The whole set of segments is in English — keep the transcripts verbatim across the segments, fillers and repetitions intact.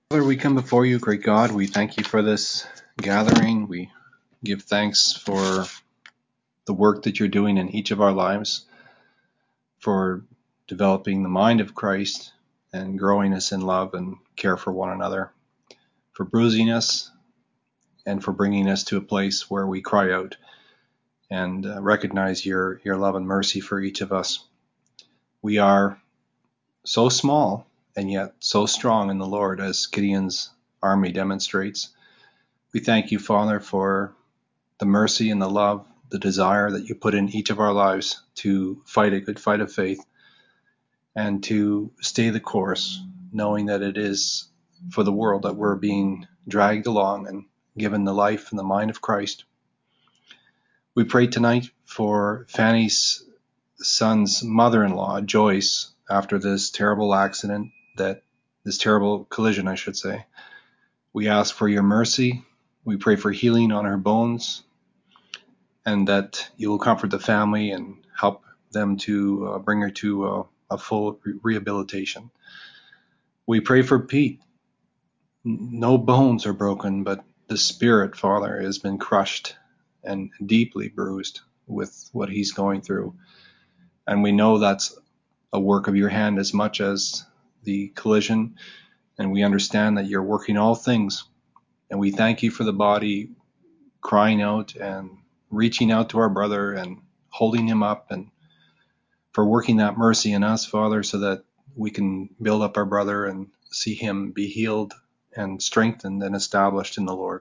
Father, we come before you, great God. We thank you for this gathering. We give thanks for the work that you're doing in each of our lives, for developing the mind of Christ and growing us in love and care for one another, for bruising us and for bringing us to a place where we cry out and uh, recognize your, your love and mercy for each of us. We are so small and yet so strong in the Lord, as Gideon's army demonstrates. We thank you, Father, for the mercy and the love, the desire that you put in each of our lives to fight a good fight of faith and to stay the course, knowing that it is for the world that we're being dragged along and given the life and the mind of Christ. We pray tonight for Fanny's son's mother-in-law, Joyce, after this terrible accident, that this terrible collision, I should say. We ask for your mercy. We pray for healing on her bones, and that you will comfort the family and help them to uh, bring her to uh, a full re- rehabilitation. We pray for Pete. No bones are broken, but the spirit, Father, has been crushed and deeply bruised with what he's going through. And we know that's a work of your hand as much as the collision, and we understand that you're working all things. And we thank you for the body crying out and reaching out to our brother and holding him up, and for working that mercy in us, Father, so that we can build up our brother and see him be healed and strengthened and established in the Lord.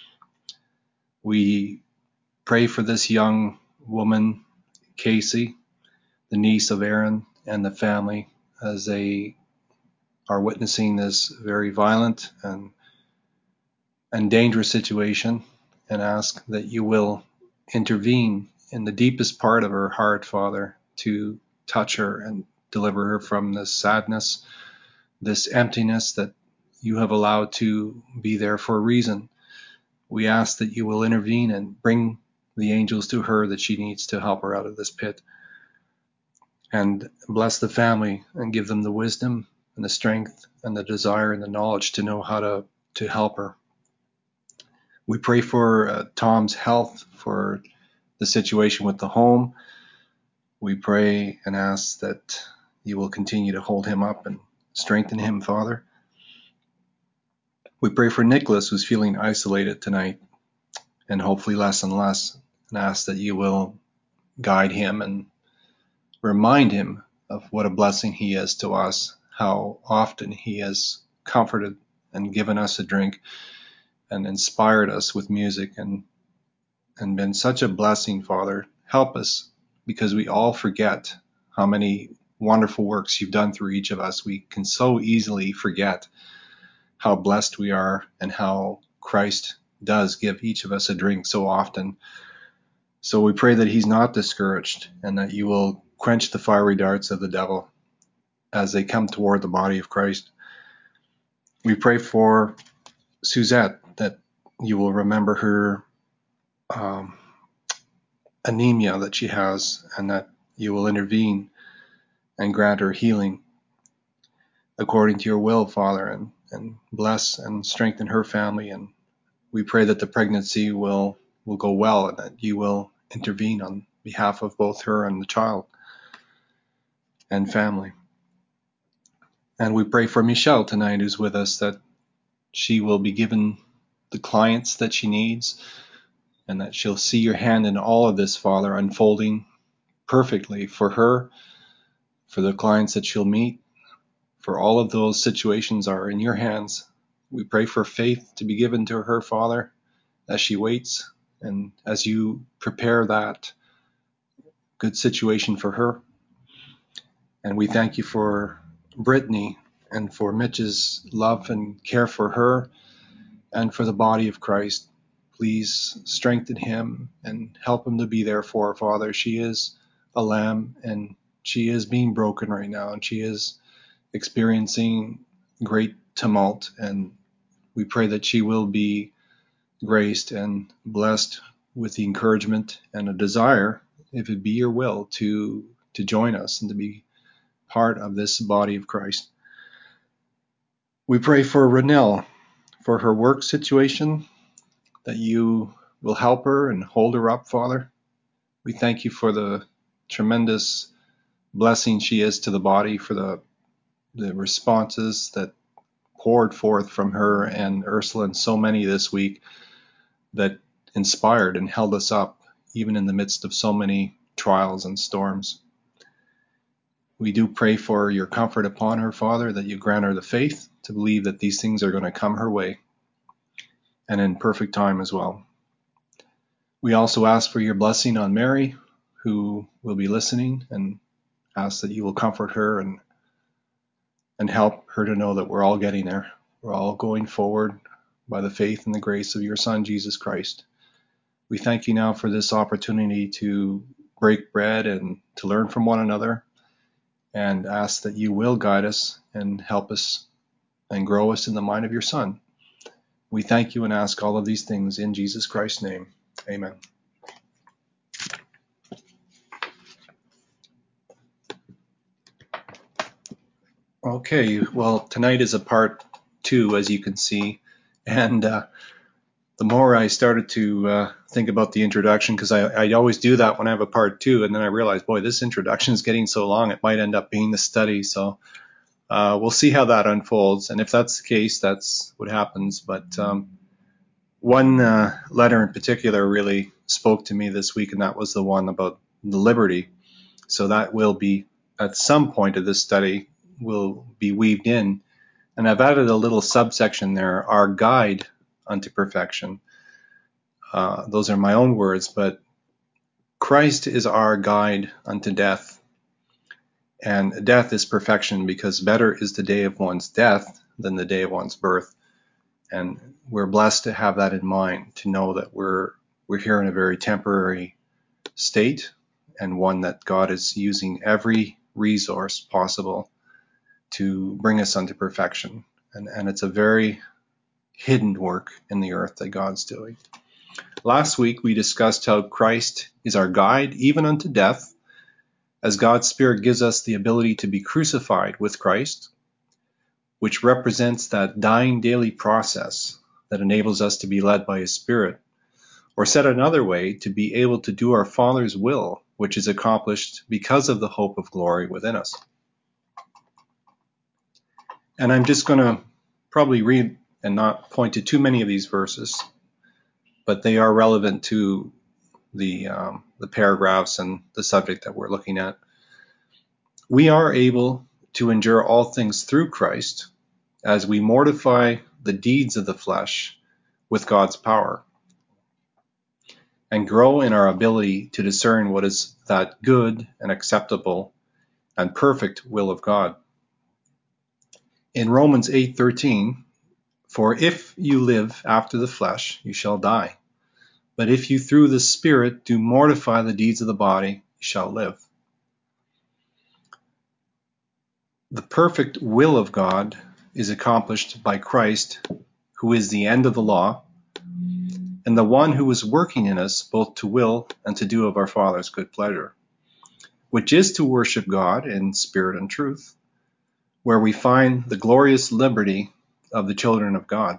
We pray for this young woman, Casey, the niece of Aaron, and the family, as they are witnessing this very violent and and dangerous situation, and ask that you will intervene in the deepest part of her heart, Father, to touch her and deliver her from this sadness, this emptiness that you have allowed to be there for a reason. We ask that you will intervene and bring the angels to her that she needs to help her out of this pit. And bless the family and give them the wisdom and the strength and the desire and the knowledge to know how to, to help her. We pray for uh, Tom's health, for the situation with the home. We pray and ask that you will continue to hold him up and strengthen him, Father. We pray for Nicholas, who's feeling isolated tonight, and hopefully less and less, and ask that you will guide him and remind him of what a blessing he is to us, how often he has comforted and given us a drink and inspired us with music, and and been such a blessing, Father. Help us, because we all forget how many wonderful works you've done through each of us. We can so easily forget how blessed we are and how Christ does give each of us a drink so often. So we pray that he's not discouraged, and that you will quench the fiery darts of the devil as they come toward the body of Christ. We pray for Suzette, that you will remember her um, anemia that she has, and that you will intervene and grant her healing according to your will, Father, and, and bless and strengthen her family. And we pray that the pregnancy will, will go well, and that you will intervene on behalf of both her and the child and family. And we pray for Michelle tonight, who's with us, that she will be given the clients that she needs, and that she'll see your hand in all of this, Father, unfolding perfectly for her, for the clients that she'll meet, for all of those situations are in your hands. We pray for faith to be given to her, Father, as she waits and as you prepare that good situation for her. And we thank you for Brittany and for Mitch's love and care for her and for the body of Christ. Please strengthen him and help him to be there for her, Father. She is a lamb, and she is being broken right now, and she is experiencing great tumult, and we pray that she will be graced and blessed with the encouragement and a desire, if it be your will, to to join us and to be part of this body of Christ. We pray for Renelle, for her work situation, that you will help her and hold her up, Father. We thank you for the tremendous blessing she is to the body, for the, the responses that poured forth from her and Ursula and so many this week that inspired and held us up, even in the midst of so many trials and storms. We do pray for your comfort upon her, Father, that you grant her the faith to believe that these things are going to come her way, and in perfect time as well. We also ask for your blessing on Mary, who will be listening, and ask that you will comfort her and and help her to know that we're all getting there. We're all going forward by the faith and the grace of your Son, Jesus Christ. We thank you now for this opportunity to break bread and to learn from one another, and ask that you will guide us and help us and grow us in the mind of your Son. We thank you and ask all of these things in Jesus Christ's name. Amen. Okay, well, tonight is a part two, as you can see, and uh, the more I started to uh, think about the introduction, because I, I always do that when I have a part two, and then I realized, boy, this introduction is getting so long, it might end up being the study, so uh, we'll see how that unfolds, and if that's the case, that's what happens. But um, one uh, letter in particular really spoke to me this week, and that was the one about the liberty. So that will be, at some point of this study, will be weaved in. And I've added a little subsection there, our guide unto perfection. Uh, those are my own words, but Christ is our guide unto death. And death is perfection, because better is the day of one's death than the day of one's birth. And we're blessed to have that in mind, to know that we're we're here in a very temporary state, and one that God is using every resource possible to bring us unto perfection. And, and it's a very hidden work in the earth that God's doing. Last week we discussed how Christ is our guide even unto death, as God's Spirit gives us the ability to be crucified with Christ, which represents that dying daily process that enables us to be led by His Spirit, or said another way, to be able to do our Father's will, which is accomplished because of the hope of glory within us. And I'm just going to probably read and not point to too many of these verses, but they are relevant to the, um, the paragraphs and the subject that we're looking at. We are able to endure all things through Christ, as we mortify the deeds of the flesh with God's power, and grow in our ability to discern what is that good and acceptable and perfect will of God. In Romans eight thirteen, for if you live after the flesh, you shall die. But if you through the Spirit do mortify the deeds of the body, you shall live. The perfect will of God is accomplished by Christ, who is the end of the law, and the one who is working in us both to will and to do of our Father's good pleasure, which is to worship God in spirit and truth, where we find the glorious liberty of the children of God.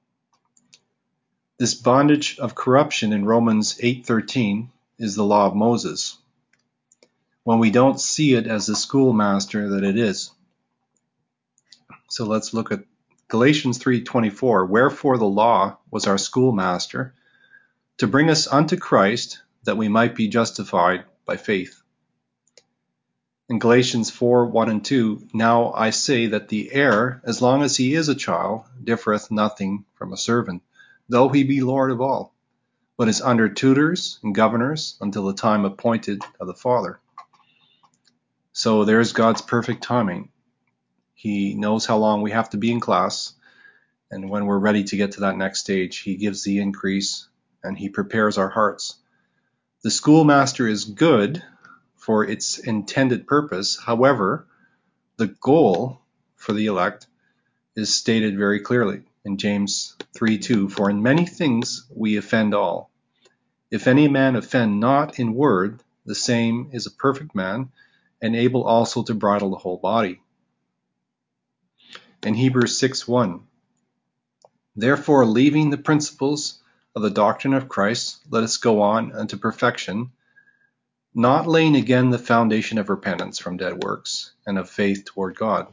This bondage of corruption in Romans eight thirteen is the law of Moses, when we don't see it as the schoolmaster that it is. So let's look at Galatians three twenty-four. Wherefore the law was our schoolmaster, to bring us unto Christ, that we might be justified by faith. In Galatians four one and two, now I say that the heir, as long as he is a child, differeth nothing from a servant, though he be Lord of all, but is under tutors and governors until the time appointed of the Father. So there's God's perfect timing. He knows how long we have to be in class, and when we're ready to get to that next stage, He gives the increase and He prepares our hearts. The schoolmaster is good for its intended purpose. However, the goal for the elect is stated very clearly in James three two, for in many things we offend all. If any man offend not in word, the same is a perfect man, and able also to bridle the whole body. In Hebrews six one, therefore, leaving the principles of the doctrine of Christ, let us go on unto perfection, not laying again the foundation of repentance from dead works and of faith toward God.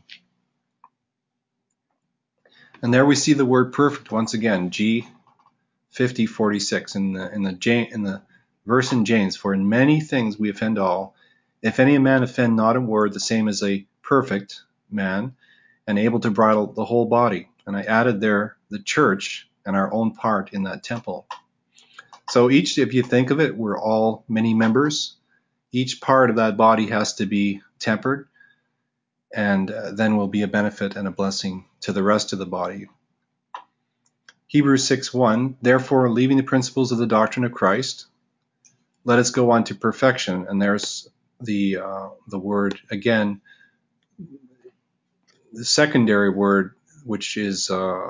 And there we see the word perfect once again, G fifty forty-six in the in the in the verse in James, for in many things we offend all. If any man offend not in word, the same as a perfect man, and able to bridle the whole body. And I added there the church and our own part in that temple. So each, if you think of it, we're all many members. Each part of that body has to be tempered, and uh, then will be a benefit and a blessing to the rest of the body. Hebrews six one, therefore, leaving the principles of the doctrine of Christ, let us go on to perfection. And there's the uh, the word again, the secondary word, which is uh,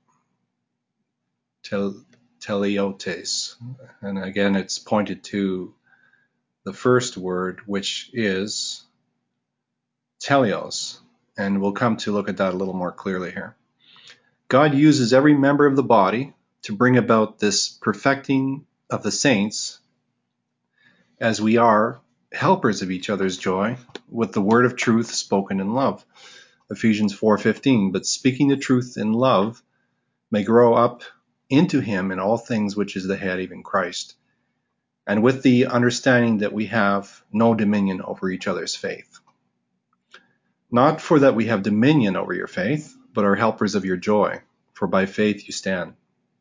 tel- teleotes. And again, it's pointed to the first word, which is teleos. And we'll come to look at that a little more clearly here. God uses every member of the body to bring about this perfecting of the saints, as we are helpers of each other's joy with the word of truth spoken in love. Ephesians four fifteen, but speaking the truth in love may grow up into him in all things, which is the head, even Christ, and with the understanding that we have no dominion over each other's faith. Not for that we have dominion over your faith, but are helpers of your joy, for by faith you stand.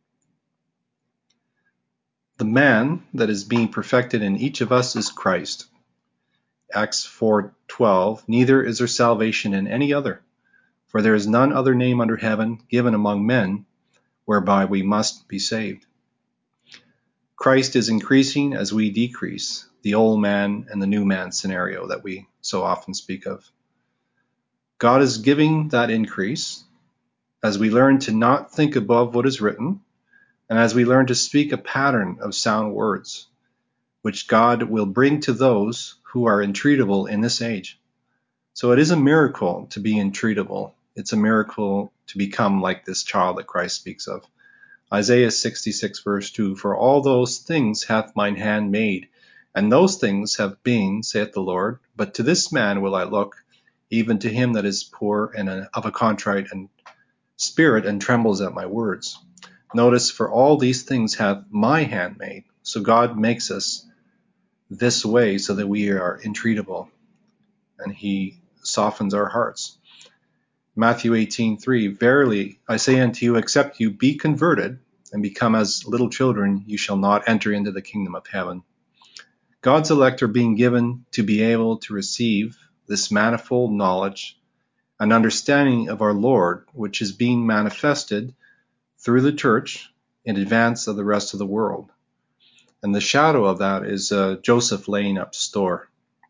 The man that is being perfected in each of us is Christ. Acts four twelve, neither is there salvation in any other, for there is none other name under heaven given among men whereby we must be saved. Christ is increasing as we decrease, the old man and the new man scenario that we so often speak of. God is giving that increase as we learn to not think above what is written, and as we learn to speak a pattern of sound words, which God will bring to those who are entreatable in this age. So it is a miracle to be entreatable. It's a miracle to become like this child that Christ speaks of. Isaiah sixty-six verse two, for all those things hath mine hand made, and those things have been, saith the Lord, but to this man will I look, even to him that is poor and of a contrite and spirit, and trembles at my words. Notice, for all these things hath my hand made. So God makes us this way so that we are entreatable, and he softens our hearts. Matthew eighteen three, verily I say unto you, except you be converted and become as little children, you shall not enter into the kingdom of heaven. God's elect are being given to be able to receive this manifold knowledge and understanding of our Lord, which is being manifested through the church in advance of the rest of the world. And the shadow of that is uh, Joseph laying up store.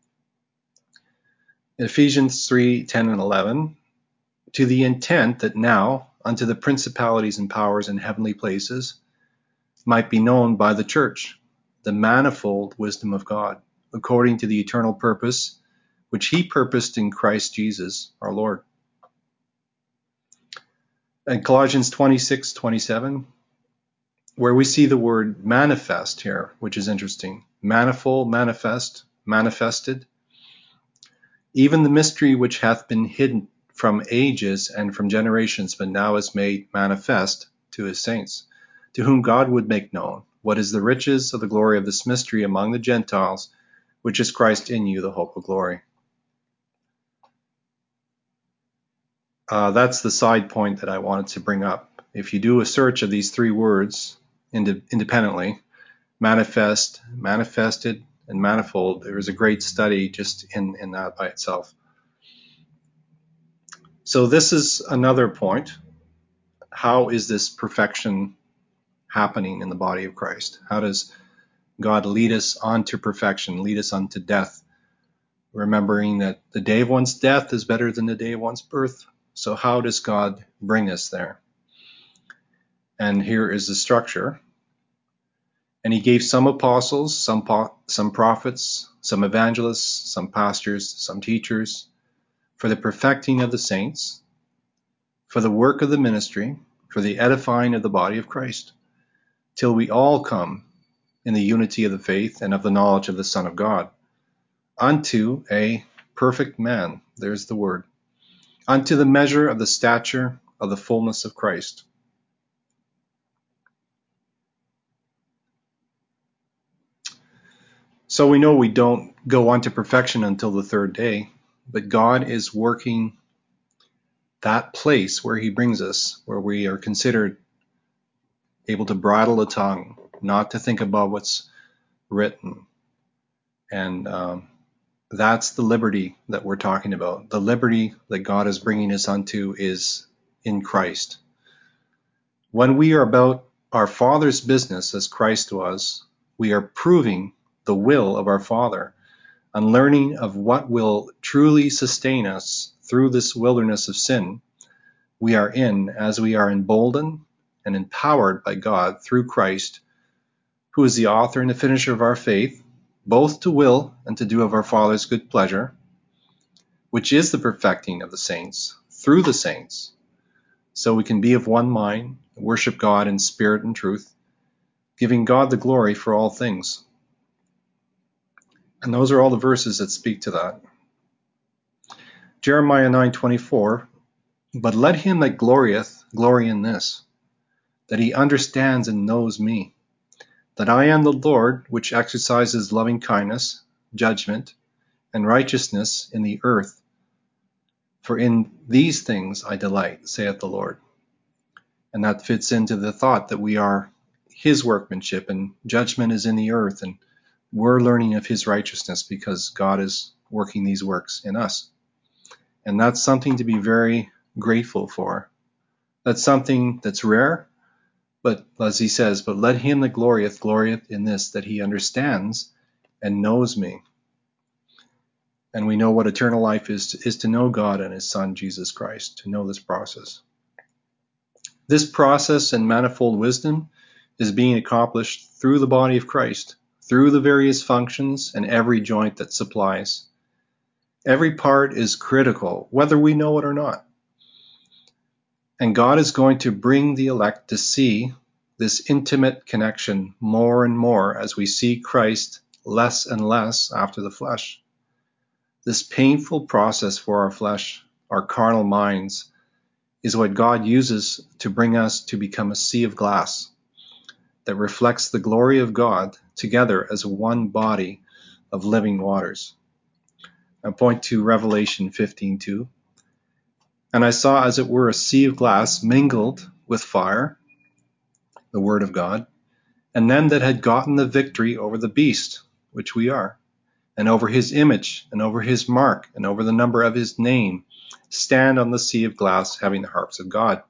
In Ephesians three ten and eleven, to the intent that now unto the principalities and powers in heavenly places might be known by the church the manifold wisdom of God, according to the eternal purpose which he purposed in Christ Jesus our Lord. And Colossians twenty-six twenty-seven, where we see the word manifest here, which is interesting. Manifold, manifest, manifested. Even the mystery which hath been hidden from ages and from generations, but now is made manifest to his saints, to whom God would make known what is the riches of the glory of this mystery among the Gentiles, which is Christ in you, the hope of glory. Uh, that's the side point that I wanted to bring up. If you do a search of these three words ind- independently, manifest, manifested, and manifold, there is a great study just in, in that by itself. So this is another point. How is this perfection happening in the body of Christ? How does God lead us on to perfection, lead us unto death? Remembering that the day of one's death is better than the day of one's birth. So how does God bring us there? And here is the structure. And he gave some apostles, some po- some prophets, some evangelists, some pastors, some teachers, for the perfecting of the saints, for the work of the ministry, for the edifying of the body of Christ, till we all come in the unity of the faith and of the knowledge of the Son of God, unto a perfect man, there's the word, unto the measure of the stature of the fullness of Christ. So we know we don't go on to perfection until the third day, but God is working that place where he brings us, where we are considered able to bridle the tongue, not to think about what's written. And um, that's the liberty that we're talking about. The liberty that God is bringing us unto is in Christ. When we are about our Father's business as Christ was, we are proving the will of our Father and learning of what will truly sustain us through this wilderness of sin we are in, as we are emboldened and empowered by God through Christ, who is the author and the finisher of our faith, both to will and to do of our Father's good pleasure, which is the perfecting of the saints through the saints, so we can be of one mind, worship God in spirit and truth, giving God the glory for all things. And those are all the verses that speak to that. Jeremiah nine twenty-four, but let him that glorieth glory in this, that he understands and knows me, that I am the Lord which exercises loving kindness, judgment, and righteousness in the earth. For in these things I delight, saith the Lord. And that fits into the thought that we are his workmanship, and judgment is in the earth, and we're learning of his righteousness because God is working these works in us. And that's something to be very grateful for. That's something that's rare, but as he says, but let him that glorieth, glorieth in this, that he understands and knows me. And we know what eternal life is, is to know God and his Son, Jesus Christ, to know this process. This process and manifold wisdom is being accomplished through the body of Christ, through the various functions and every joint that supplies. Every part is critical, whether we know it or not. And God is going to bring the elect to see this intimate connection more and more as we see Christ less and less after the flesh. This painful process for our flesh, our carnal minds, is what God uses to bring us to become a sea of glass that reflects the glory of God together as one body of living waters. I point to Revelation fifteen two. And I saw as it were a sea of glass mingled with fire, the word of God, and them that had gotten the victory over the beast, which we are, and over his image, and over his mark, and over the number of his name, stand on the sea of glass, having the harps of God.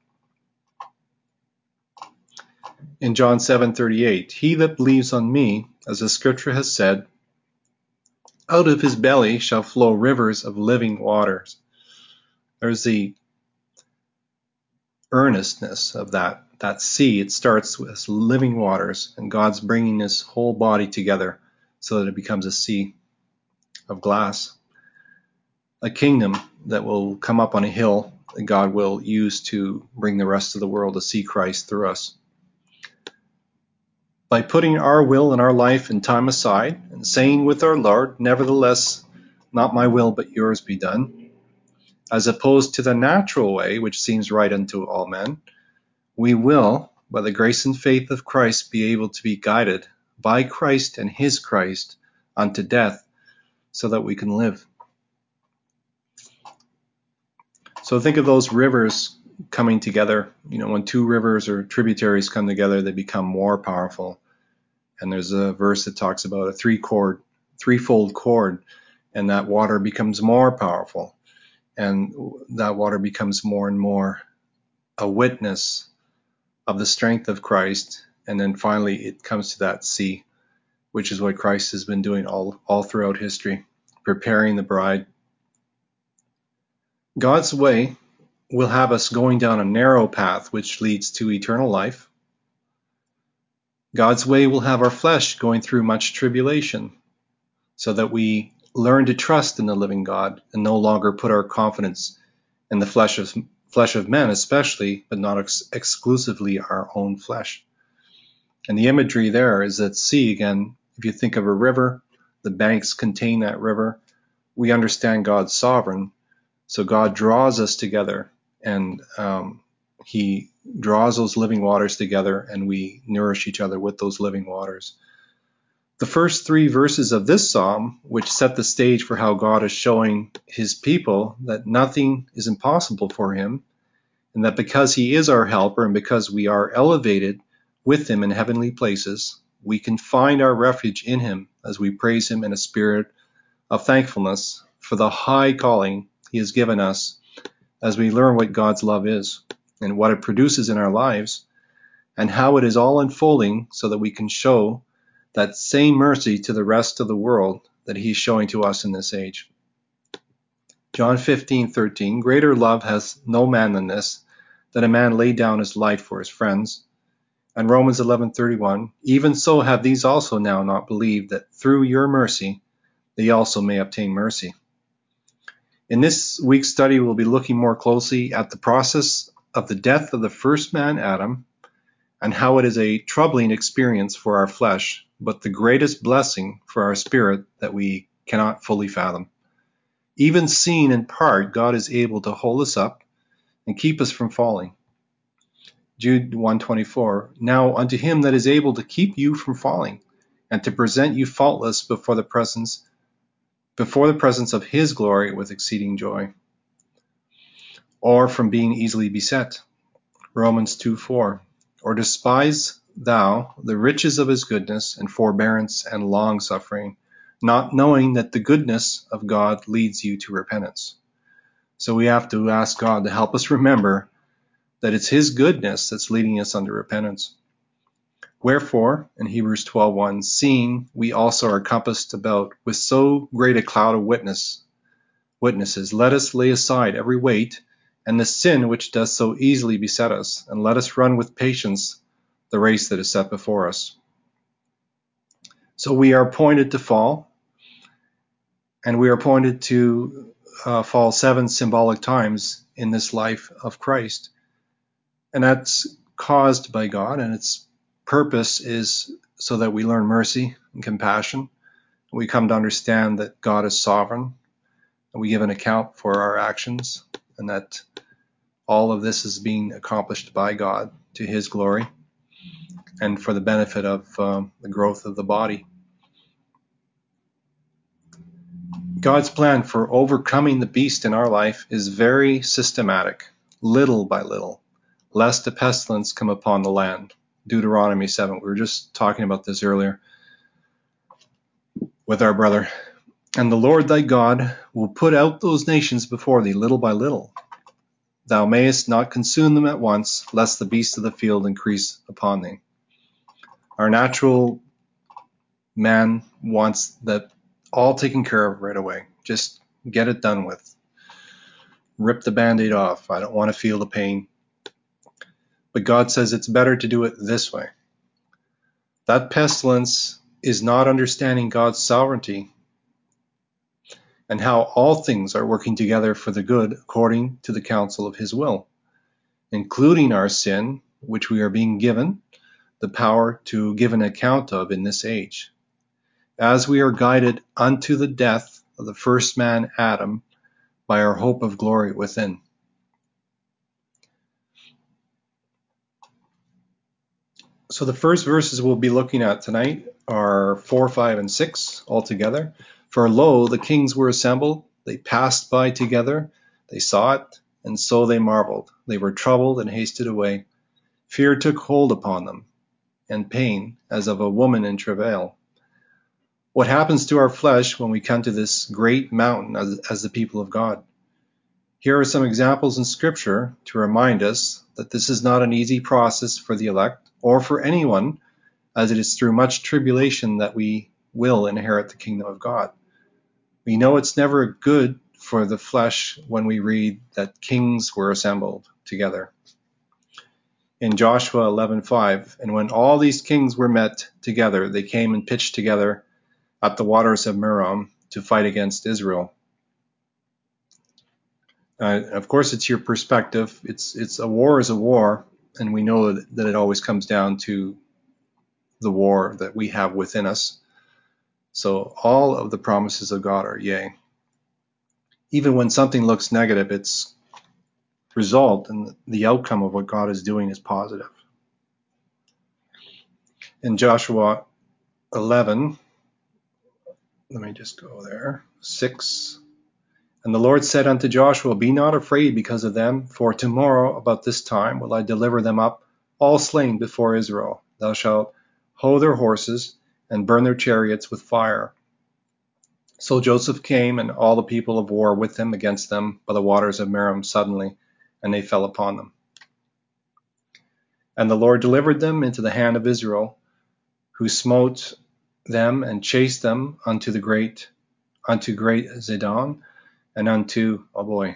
In John seven thirty-eight, he that believes on me, as the scripture has said, out of his belly shall flow rivers of living waters. There's the earnestness of that, that sea. It starts with living waters, and God's bringing his whole body together so that it becomes a sea of glass. A kingdom that will come up on a hill that God will use to bring the rest of the world to see Christ through us. By putting our will and our life and time aside and saying with our Lord, nevertheless, not my will but yours be done, as opposed to the natural way which seems right unto all men, we will, by the grace and faith of Christ, be able to be guided by Christ and his Christ unto death so that we can live. So think of those rivers coming together. You know, when two rivers or tributaries come together, they become more powerful. And there's a verse that talks about a three chord, threefold cord, and that water becomes more powerful. And that water becomes more and more a witness of the strength of Christ. And then finally it comes to that sea, which is what Christ has been doing all, all throughout history, preparing the bride. God's way will have us going down a narrow path which leads to eternal life. God's way will have our flesh going through much tribulation so that we learn to trust in the living God and no longer put our confidence in the flesh of, flesh of men especially, but not ex- exclusively our own flesh. And the imagery there is at sea again. If you think of a river, the banks contain that river. We understand God's sovereign, so God draws us together, and um, he draws those living waters together, and we nourish each other with those living waters. The first three verses of this psalm, which set the stage for how God is showing his people that nothing is impossible for him, and that because he is our helper and because we are elevated with him in heavenly places, we can find our refuge in him as we praise him in a spirit of thankfulness for the high calling he has given us, as we learn what God's love is and what it produces in our lives, and how it is all unfolding so that we can show that same mercy to the rest of the world that he's showing to us in this age. John fifteen thirteen, greater love has no man than this, that a man lay down his life for his friends. And Romans eleven thirty-one, even so have these also now not believed, that through your mercy they also may obtain mercy. In this week's study, we'll be looking more closely at the process of the death of the first man, Adam, and how it is a troubling experience for our flesh, but the greatest blessing for our spirit that we cannot fully fathom. Even seen in part, God is able to hold us up and keep us from falling. Jude one twenty-four, now unto him that is able to keep you from falling, and to present you faultless before the presence before the presence of his glory with exceeding joy. Or from being easily beset. Romans two four, or despise thou the riches of his goodness and forbearance and long suffering, not knowing that the goodness of God leads you to repentance. So we have to ask God to help us remember that it's his goodness that's leading us unto repentance. Wherefore, in Hebrews twelve one, seeing we also are compassed about with so great a cloud of witness, witnesses, let us lay aside every weight and the sin which does so easily beset us, and let us run with patience the race that is set before us. So we are appointed to fall, and we are appointed to uh, fall seven symbolic times in this life of Christ. And that's caused by God, and its purpose is so that we learn mercy and compassion. We come to understand that God is sovereign, and we give an account for our actions, and that all of this is being accomplished by God to his glory and for the benefit of um, the growth of the body. God's plan for overcoming the beast in our life is very systematic, little by little, lest a pestilence come upon the land. Deuteronomy seven. We were just talking about this earlier with our brother. And the Lord thy God will put out those nations before thee little by little. Thou mayest not consume them at once, lest the beasts of the field increase upon thee. Our natural man wants that all taken care of right away. Just get it done with. Rip the Band-Aid off. I don't want to feel the pain. But God says it's better to do it this way. That pestilence is not understanding God's sovereignty and how all things are working together for the good according to the counsel of his will, including our sin, which we are being given the power to give an account of in this age. As we are guided unto the death of the first man, Adam, by our hope of glory within. So the first verses we'll be looking at tonight are four, five, and six altogether. For lo, the kings were assembled, they passed by together, they saw it, and so they marveled. They were troubled and hasted away. Fear took hold upon them, and pain, as of a woman in travail. What happens to our flesh when we come to this great mountain as, as the people of God? Here are some examples in Scripture to remind us that this is not an easy process for the elect or for anyone, as it is through much tribulation that we will inherit the kingdom of God. We know it's never good for the flesh when we read that kings were assembled together. In Joshua eleven five, and when all these kings were met together, they came and pitched together at the waters of Merom to fight against Israel. Uh, of course, it's your perspective. It's it's a war is a war, and we know that, that it always comes down to the war that we have within us. So all of the promises of God are yea. Even when something looks negative, its result and the outcome of what God is doing is positive. In Joshua eleven, let me just go there, six. And the Lord said unto Joshua, Be not afraid because of them, for tomorrow about this time will I deliver them up, all slain before Israel. Thou shalt hoe their horses and burn their chariots with fire. So Joseph came, and all the people of war with him against them by the waters of Merom suddenly, and they fell upon them. And the Lord delivered them into the hand of Israel, who smote them and chased them unto the great, unto great Zidon, and unto, oh boy,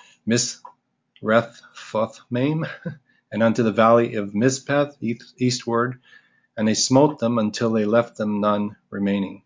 Misrephothmaim, and unto the valley of Mizpeth eastward, and they smote them until they left them none remaining.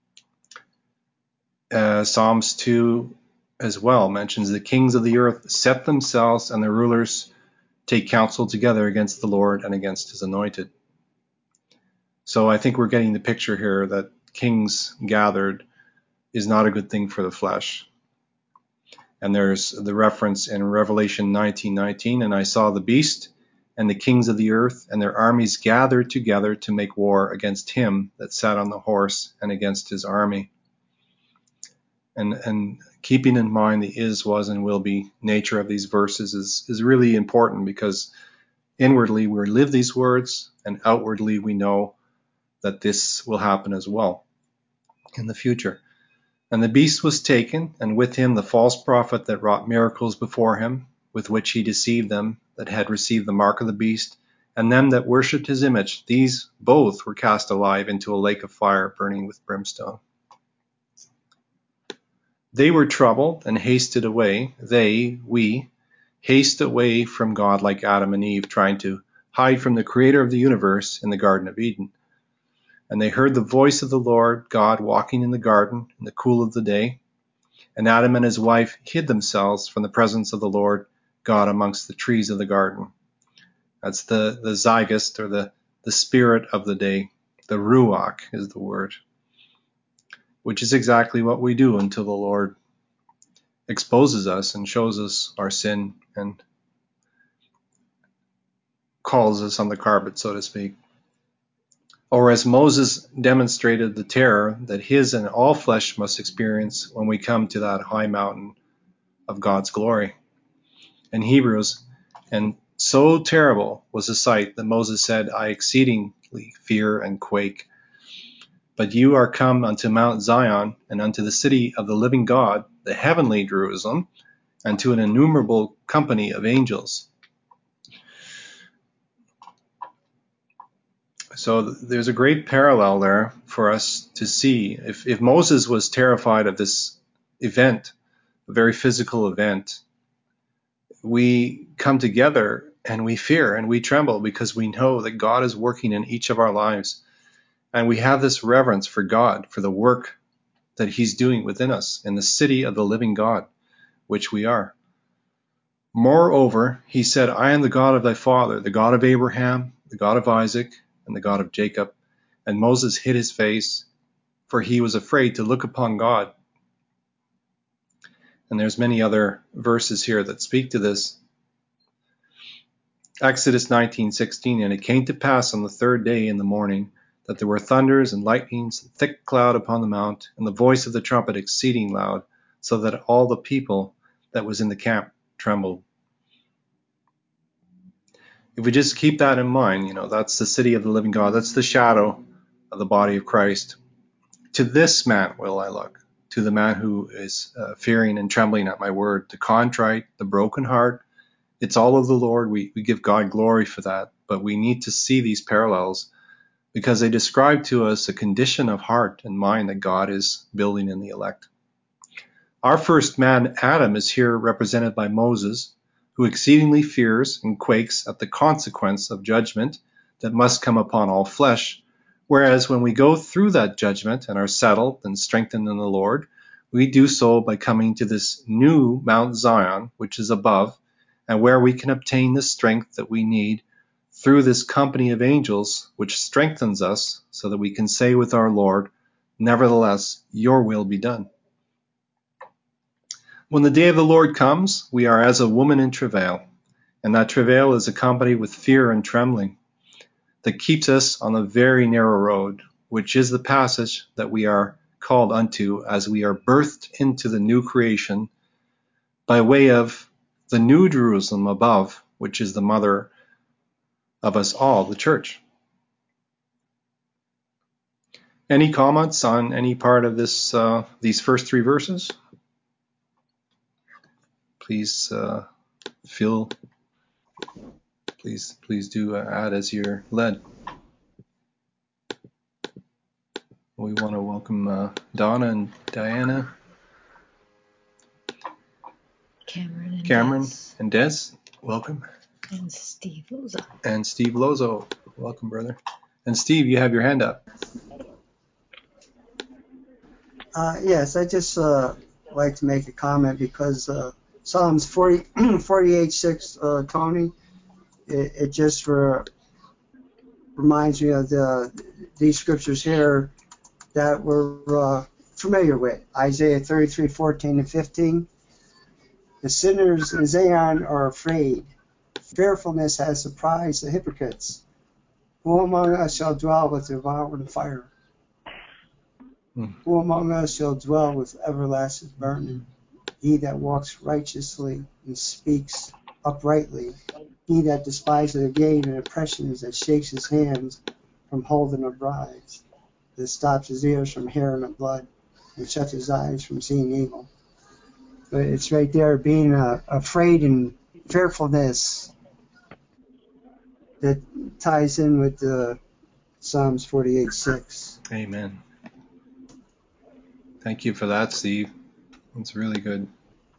Uh, Psalms two as well mentions the kings of the earth set themselves, and the rulers take counsel together against the Lord and against his anointed. So I think we're getting the picture here that kings gathered is not a good thing for the flesh. And there's the reference in Revelation nineteen nineteen, and I saw the beast and the kings of the earth and their armies gathered together to make war against him that sat on the horse and against his army. And, and keeping in mind the is, was, and will be nature of these verses is, is really important, because inwardly we live these words, and outwardly we know that this will happen as well in the future. And the beast was taken, and with him the false prophet that wrought miracles before him, with which he deceived them that had received the mark of the beast, and them that worshipped his image. These both were cast alive into a lake of fire burning with brimstone. They were troubled and hasted away. They, we, haste away from God like Adam and Eve, trying to hide from the creator of the universe in the Garden of Eden. And they heard the voice of the Lord God walking in the garden in the cool of the day. And Adam and his wife hid themselves from the presence of the Lord God amongst the trees of the garden. That's the, the zygist, or the, the spirit of the day. The ruach is the word, which is exactly what we do until the Lord exposes us and shows us our sin and calls us on the carpet, so to speak. Or as Moses demonstrated the terror that his and all flesh must experience when we come to that high mountain of God's glory. In Hebrews, and so terrible was the sight that Moses said, I exceedingly fear and quake. But you are come unto Mount Zion, and unto the city of the living God, the heavenly Jerusalem, and to an innumerable company of angels. So there's a great parallel there for us to see. If, if Moses was terrified of this event, a very physical event, we come together and we fear and we tremble because we know that God is working in each of our lives. And we have this reverence for God, for the work that he's doing within us in the city of the living God, which we are. Moreover, he said, I am the God of thy father, the God of Abraham, the God of Isaac, and the God of Jacob. And Moses hid his face, for he was afraid to look upon God. And there's many other verses here that speak to this. Exodus nineteen sixteen, and it came to pass on the third day in the morning that there were thunders and lightnings, and thick cloud upon the mount, and the voice of the trumpet exceeding loud, so that all the people that was in the camp trembled. If we just keep that in mind, you know, that's the city of the living God. That's the shadow of the body of Christ. To this man will I look, to the man who is uh, fearing and trembling at my word, the contrite, the broken heart. It's all of the Lord. We, we give God glory for that. But we need to see these parallels because they describe to us a condition of heart and mind that God is building in the elect. Our first man, Adam, is here represented by Moses, who exceedingly fears and quakes at the consequence of judgment that must come upon all flesh. Whereas when we go through that judgment and are settled and strengthened in the Lord, We do so by coming to this new Mount Zion, which is above, and where we can obtain the strength that we need through this company of angels, which strengthens us so that we can say with our Lord, "Nevertheless, your will be done." When the day of the Lord comes, we are as a woman in travail, and that travail is accompanied with fear and trembling that keeps us on a very narrow road, which is the passage that we are called unto as we are birthed into the new creation by way of the new Jerusalem above, which is the mother of us all, the church. Any comments on any part of this, uh, these first three verses? Please uh, feel, please, please do add as you're led. We want to welcome uh, Donna and Diana, Cameron and Cameron Des. and Des. Welcome. And Steve Loza. And Steve Lozo. Welcome, brother. And Steve, you have your hand up. Uh, yes, I just uh, like to make a comment because uh, Psalms forty, forty-eight six, uh, Tony, it, it just for, reminds me of the these scriptures here that we're uh, familiar with. Isaiah thirty-three fourteen and fifteen. The sinners in Zion are afraid. Fearfulness has surprised the hypocrites. Who among us shall dwell with devouring fire? Hmm. Who among us shall dwell with everlasting burning? He that walks righteously and speaks uprightly. He that despises gain and oppressions, that shakes his hands from holding of bribes, that stops his ears from hearing of blood, and shuts his eyes from seeing evil. But it's right there, being uh, afraid and fearfulness, that ties in with the Psalms forty-eight six. Amen. Thank you for that, Steve. That's really good.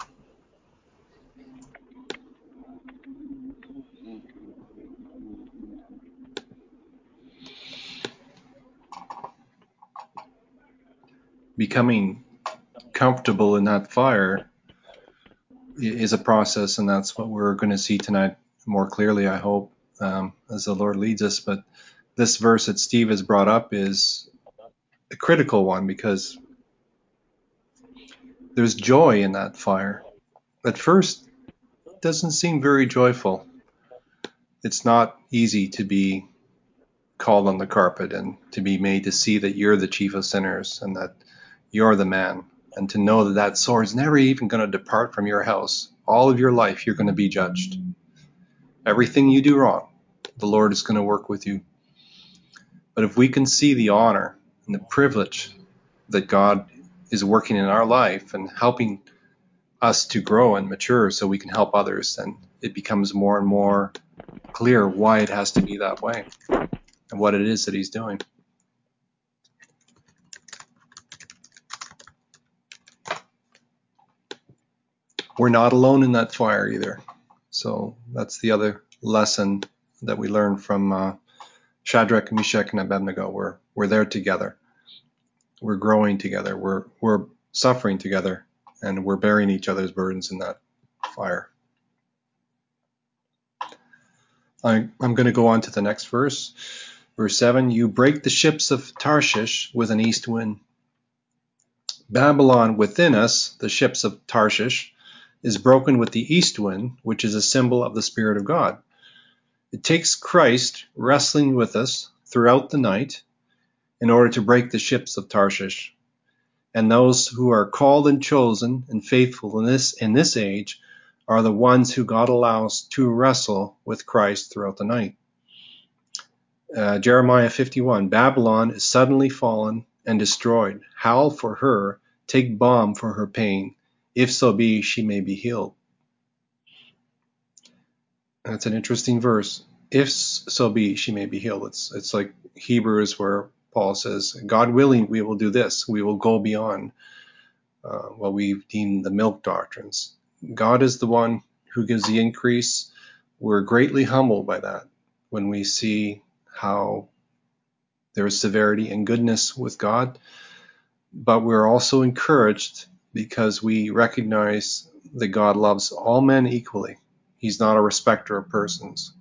Becoming comfortable in that fire is a process, and that's what we're going to see tonight more clearly, I hope, um, as the Lord leads us. But this verse that Steve has brought up is a critical one because there's joy in that fire. At first, it doesn't seem very joyful. It's not easy to be called on the carpet and to be made to see that you're the chief of sinners and that you're the man, and to know that that sword's never even going to depart from your house. All of your life, you're going to be judged. Everything you do wrong, the Lord is going to work with you. But if we can see the honor and the privilege that God is working in our life and helping us to grow and mature so we can help others, then it becomes more and more clear why it has to be that way and what it is that he's doing. We're not alone in that fire either. So that's the other lesson that we learn from uh, Shadrach, Meshach, and Abednego. We're we're there together. We're growing together. We're we're suffering together, and we're bearing each other's burdens in that fire. I, I'm going to go on to the next verse. Verse seven, you break the ships of Tarshish with an east wind. Babylon within us, the ships of Tarshish, is broken with the east wind, which is a symbol of the Spirit of God. It takes Christ wrestling with us throughout the night in order to break the ships of Tarshish. And those who are called and chosen and faithful in this, in this age are the ones who God allows to wrestle with Christ throughout the night. Uh, Jeremiah fifty-one, Babylon is suddenly fallen and destroyed. Howl for her, take balm for her pain. If so be, she may be healed. That's an interesting verse. If so be, she may be healed. It's it's like Hebrews where Paul says, God willing, we will do this. We will go beyond uh, what we deem the milk doctrines. God is the one who gives the increase. We're greatly humbled by that when we see how there is severity and goodness with God, but we're also encouraged because we recognize that God loves all men equally. He's not a respecter of persons.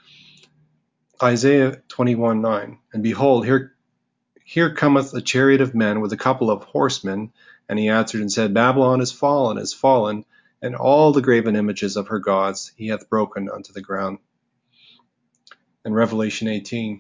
Isaiah twenty-one nine, and behold, here, here cometh a chariot of men with a couple of horsemen. And he answered and said, Babylon is fallen, is fallen, and all the graven images of her gods he hath broken unto the ground. In Revelation eighteen,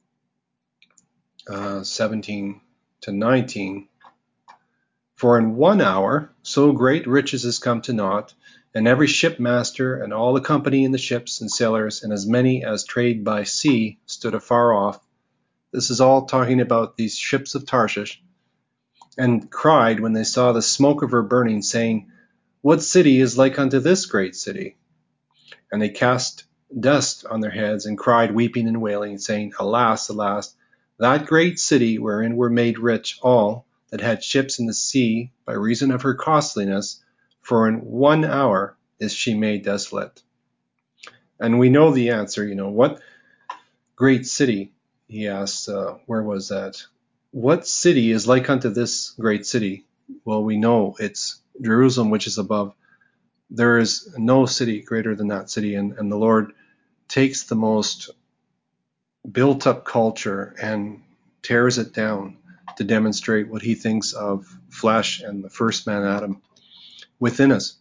uh, seventeen to nineteen, for in one hour so great riches is come to naught, and every shipmaster and all the company in the ships and sailors, and as many as trade by sea, stood afar off. This is all talking about these ships of Tarshish, and cried when they saw the smoke of her burning, saying, What city is like unto this great city? And they cast dust on their heads, and cried, weeping and wailing, saying, Alas, alas, that great city wherein were made rich all that had ships in the sea by reason of her costliness, for in one hour is she made desolate. And we know the answer, you know, what great city, he asks, uh, where was that? What city is like unto this great city? Well, we know it's Jerusalem, which is above. There is no city greater than that city, and, and the Lord takes the most built-up culture and tears it down to demonstrate what he thinks of flesh and the first man Adam within us.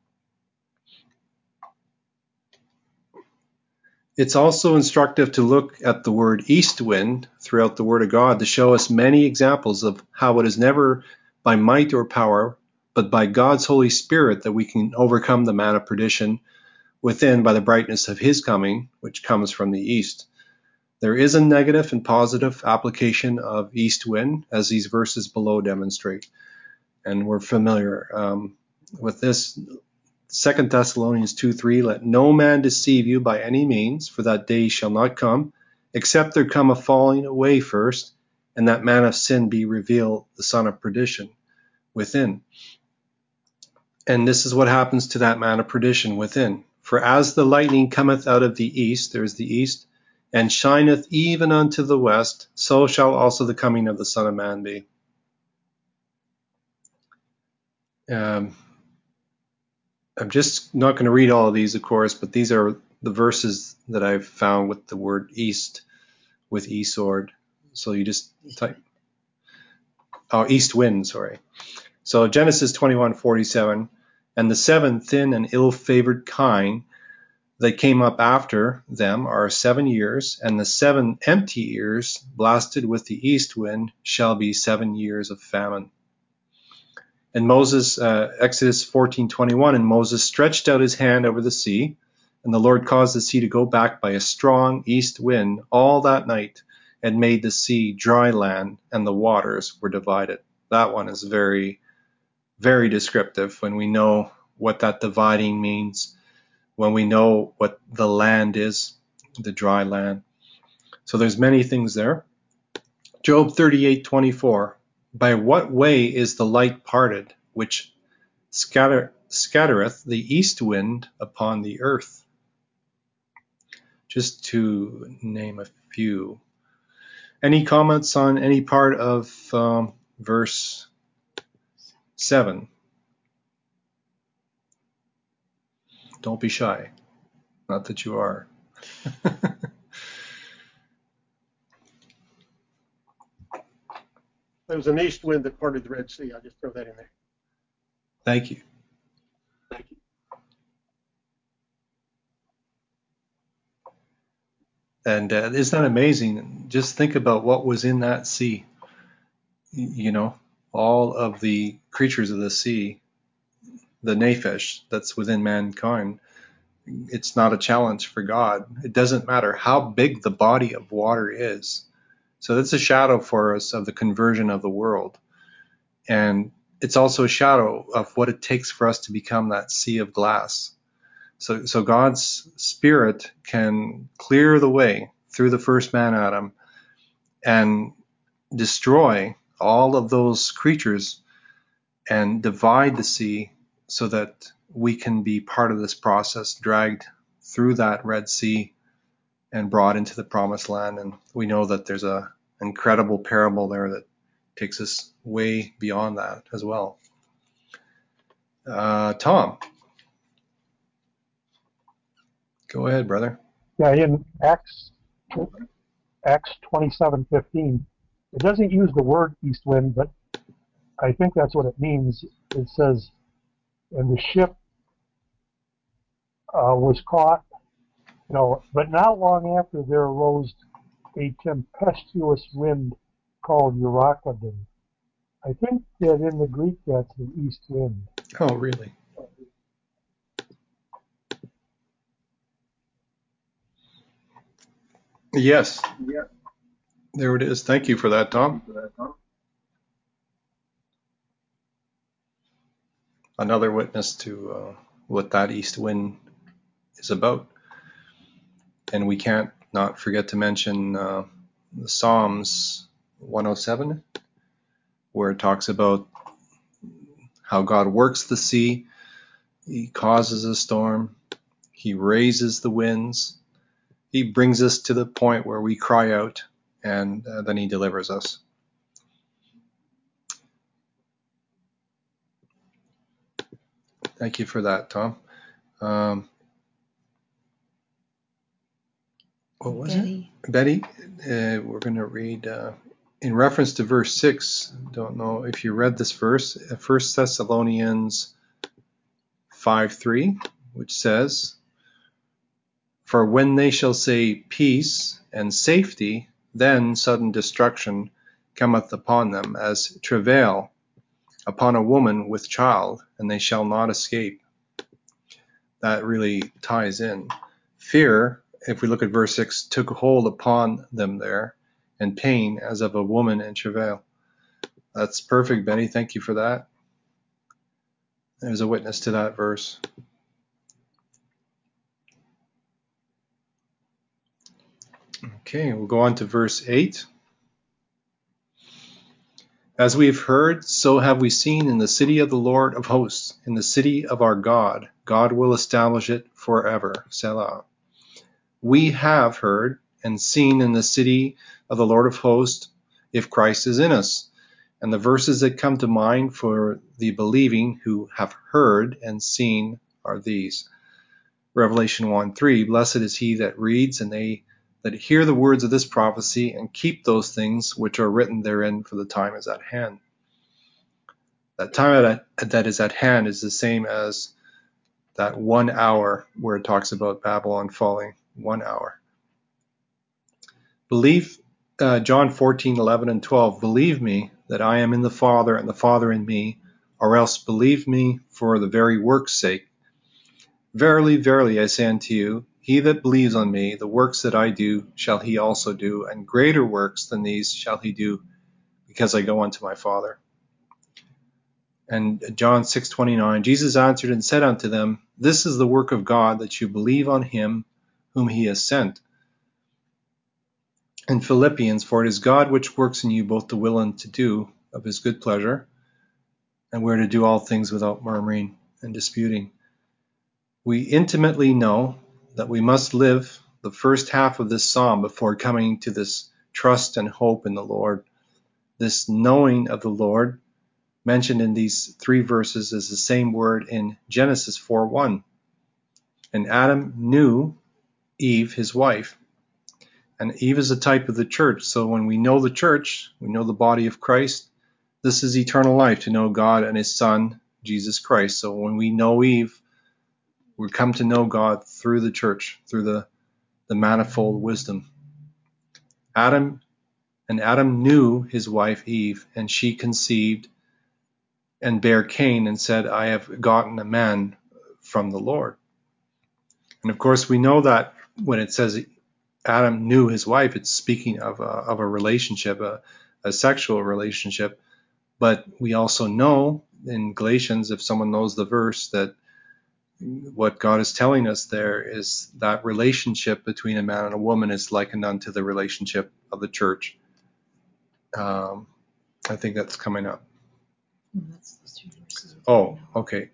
It's also instructive to look at the word east wind throughout the Word of God to show us many examples of how it is never by might or power, but by God's Holy Spirit that we can overcome the man of perdition within by the brightness of his coming, which comes from the east. There is a negative and positive application of east wind, as these verses below demonstrate, and we're familiar um, with this. Second Thessalonians two three, let no man deceive you by any means, for that day shall not come, except there come a falling away first, and that man of sin be revealed, the son of perdition, within. And this is what happens to that man of perdition within. For as the lightning cometh out of the east, there's the east, and shineth even unto the west, so shall also the coming of the Son of Man be. Um, I'm just not going to read all of these, of course, but these are the verses that I've found with the word east, with e-sword. So you just type, oh, east wind, sorry. So Genesis twenty-one forty-seven, and the seven thin and ill-favored kine that came up after them are seven years, and the seven empty years blasted with the east wind shall be seven years of famine. And Moses, uh, Exodus fourteen twenty-one, and Moses stretched out his hand over the sea, and the Lord caused the sea to go back by a strong east wind all that night, and made the sea dry land, and the waters were divided. That one is very, very descriptive when we know what that dividing means, when we know what the land is, the dry land. So there's many things there. Job thirty-eight twenty-four, by what way is the light parted, which scatter, scattereth the east wind upon the earth? Just to name a few. Any comments on any part of um, verse seven? Don't be shy. Not that you are. There was an east wind that parted the Red Sea. I'll just throw that in there. Thank you. Thank you. And uh, isn't that amazing? Just think about what was in that sea. You know, all of the creatures of the sea, the nephesh that's within mankind. It's not a challenge for God. It doesn't matter how big the body of water is. So that's a shadow for us of the conversion of the world. And it's also a shadow of what it takes for us to become that sea of glass. So, so God's Spirit can clear the way through the first man, Adam, and destroy all of those creatures and divide the sea so that we can be part of this process, dragged through that Red Sea and brought into the promised land. And we know that there's a incredible parable there that takes us way beyond that as well. Uh, Tom, go ahead, brother. Yeah, in Acts Acts twenty-seven fifteen, it doesn't use the word east wind, but I think that's what it means. It says, and the ship uh, was caught, you know, but not long after there arose a tempestuous wind called Euroclydon. I think that in the Greek that's the east wind. Oh, really? Yes, there it is. Thank you for that, Tom. Another witness to uh, what that east wind is about. And we can't not forget to mention uh, the Psalms one oh seven, where it talks about how God works the sea, he causes a storm, he raises the winds, he brings us to the point where we cry out, and uh, then he delivers us. Thank you for that, Tom. Um, what was Betty. it? Betty, uh, we're going to read uh, in reference to verse six. Don't know if you read this verse, First Thessalonians five three, which says, "For when they shall say peace and safety, then sudden destruction cometh upon them, as travail upon a woman with child, and they shall not escape." That really ties in. Fear, if we look at verse six, took hold upon them there, and pain as of a woman in travail. That's perfect, Benny. Thank you for that. There's a witness to that verse. Okay, we'll go on to verse eight. As we have heard, so have we seen in the city of the Lord of hosts, in the city of our God. God will establish it forever. Selah. We have heard and seen in the city of the Lord of hosts, if Christ is in us. And the verses that come to mind for the believing who have heard and seen are these. Revelation one three, blessed is he that reads, and they that hear the words of this prophecy, and keep those things which are written therein, for the time is at hand. That time that is at hand is the same as that one hour where it talks about Babylon falling. One hour. Believe, uh, John fourteen eleven and twelve, believe me that I am in the Father and the Father in me, or else believe me for the very work's sake. Verily, verily, I say unto you, he that believes on me, the works that I do shall he also do, and greater works than these shall he do, because I go unto my Father. And John six twenty-nine, Jesus answered and said unto them, this is the work of God, that you believe on him whom he has sent. And Philippians, for it is God which works in you both to will and to do of his good pleasure, and we're to do all things without murmuring and disputing. We intimately know that we must live the first half of this psalm before coming to this trust and hope in the Lord. This knowing of the Lord mentioned in these three verses is the same word in Genesis four one. And Adam knew Eve, his wife. And Eve is a type of the church. So when we know the church, we know the body of Christ. This is eternal life, to know God and his Son, Jesus Christ. So when we know Eve, we come to know God through the church, through the, the manifold wisdom. Adam and Adam knew his wife Eve, and she conceived and bare Cain and said, I have gotten a man from the Lord. And of course, we know that when it says Adam knew his wife, it's speaking of a, of a relationship, a, a sexual relationship. But we also know in Galatians, if someone knows the verse, that what God is telling us there is that relationship between a man and a woman is likened unto the relationship of the church. Um, I think that's coming up. That's the three verses. Oh, okay.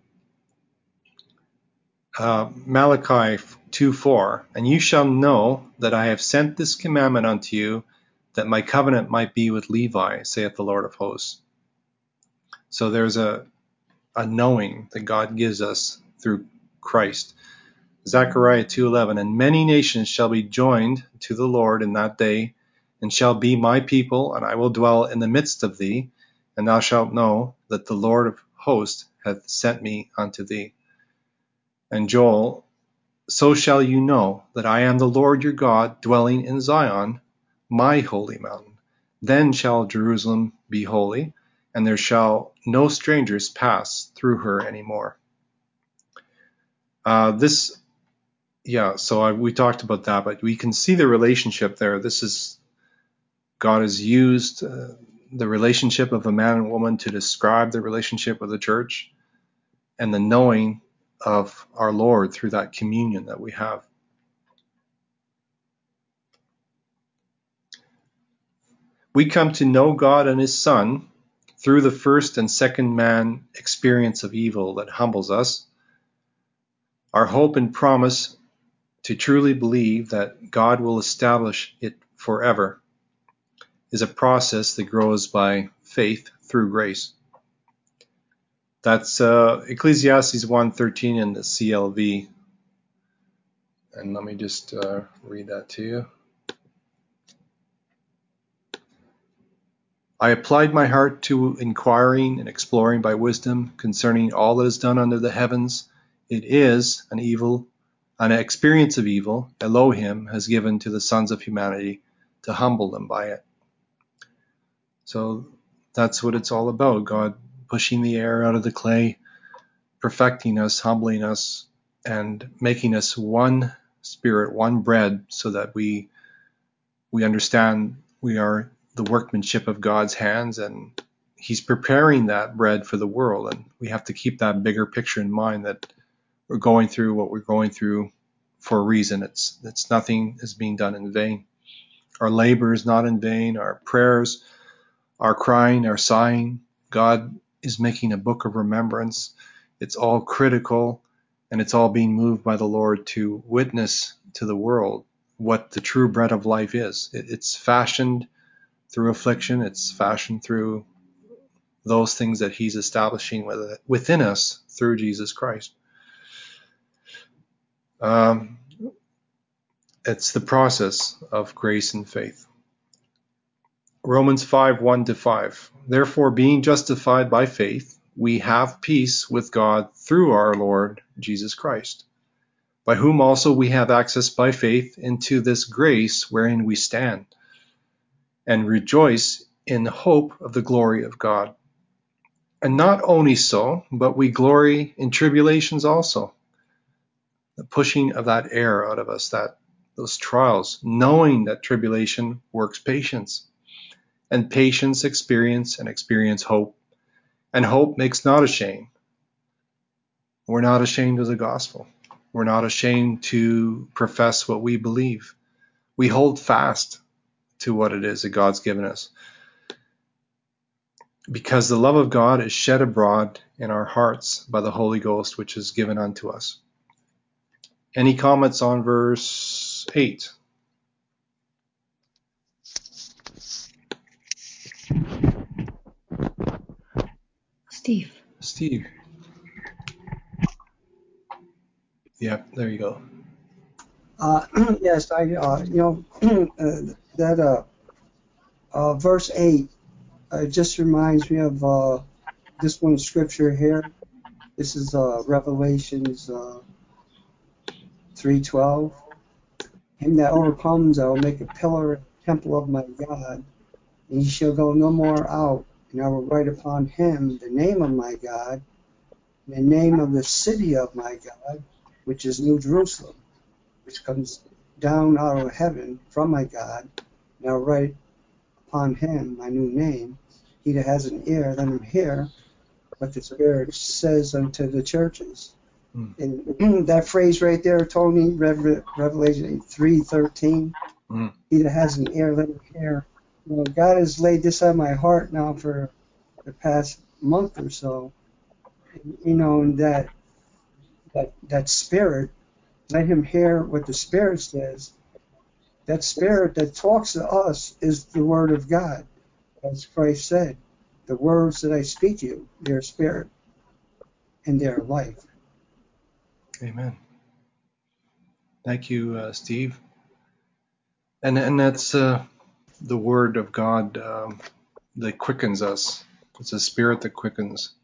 Uh, Malachi two four, and you shall know that I have sent this commandment unto you, that my covenant might be with Levi, saith the Lord of hosts. So there's a a knowing that God gives us through Christ. Zechariah two eleven, and many nations shall be joined to the Lord in that day, and shall be my people, and I will dwell in the midst of thee, and thou shalt know that the Lord of hosts hath sent me unto thee. And Joel, so shall you know that I am the Lord your God, dwelling in Zion, my holy mountain. Then shall Jerusalem be holy, and there shall no strangers pass through her any more. Uh, this, yeah, so I, we talked about that, but we can see the relationship there. This is, God has used uh, the relationship of a man and woman to describe the relationship with the church and the knowing of our Lord through that communion that we have. We come to know God and his Son through the first and second man experience of evil that humbles us. Our hope and promise to truly believe that God will establish it forever is a process that grows by faith through grace. That's uh, Ecclesiastes one thirteen in the C L V. And let me just uh, read that to you. I applied my heart to inquiring and exploring by wisdom concerning all that is done under the heavens. It is an evil, an experience of evil Elohim has given to the sons of humanity to humble them by it. So that's what it's all about. God pushing the air out of the clay, perfecting us, humbling us, and making us one spirit, one bread, so that we we understand we are the workmanship of God's hands, and he's preparing that bread for the world. And we have to keep that bigger picture in mind, that we're going through what we're going through for a reason. It's it's nothing is being done in vain. Our labor is not in vain. Our prayers, our crying, our sighing, God is making a book of remembrance. It's all critical, and it's all being moved by the Lord to witness to the world what the true bread of life is. It, it's fashioned through affliction. It's fashioned through those things that he's establishing within us through Jesus Christ. Um, it's the process of grace and faith. Romans five, one to five. Therefore, being justified by faith, we have peace with God through our Lord Jesus Christ, by whom also we have access by faith into this grace wherein we stand, and rejoice in hope of the glory of God. And not only so, but we glory in tribulations also, the pushing of that air out of us, that those trials, knowing that tribulation works patience, and patience experience, and experience hope, and hope makes not ashamed. We're not ashamed of the gospel. We're not ashamed to profess what we believe. We hold fast to what it is that God's given us, because the love of God is shed abroad in our hearts by the Holy Ghost, which is given unto us. Any comments on verse eight? Steve. Steve. Yeah, there you go. Uh, yes, I, uh, you know, uh, that uh, uh, verse eight uh, just reminds me of uh, this one scripture here. This is uh, Revelations uh, three twelve. Him that overcomes, I will make a pillar in the temple of my God, and he shall go no more out. And I will write upon him the name of my God, and the name of the city of my God, which is New Jerusalem, which comes down out of heaven from my God. And I will write upon him my new name. He that has an ear, let him hear what the Spirit says unto the churches. Mm. And that phrase right there, Tony, Revelation three thirteen, Mm. he that has an ear, let him hear. You know, God has laid this on my heart now for the past month or so. You know, and that that that Spirit, let him hear what the Spirit says. That Spirit that talks to us is the Word of God, as Christ said. The words that I speak to you, they're Spirit. in their life. Amen. Thank you, uh, Steve. And and that's uh, the word of God um, that quickens us. It's a spirit that quickens.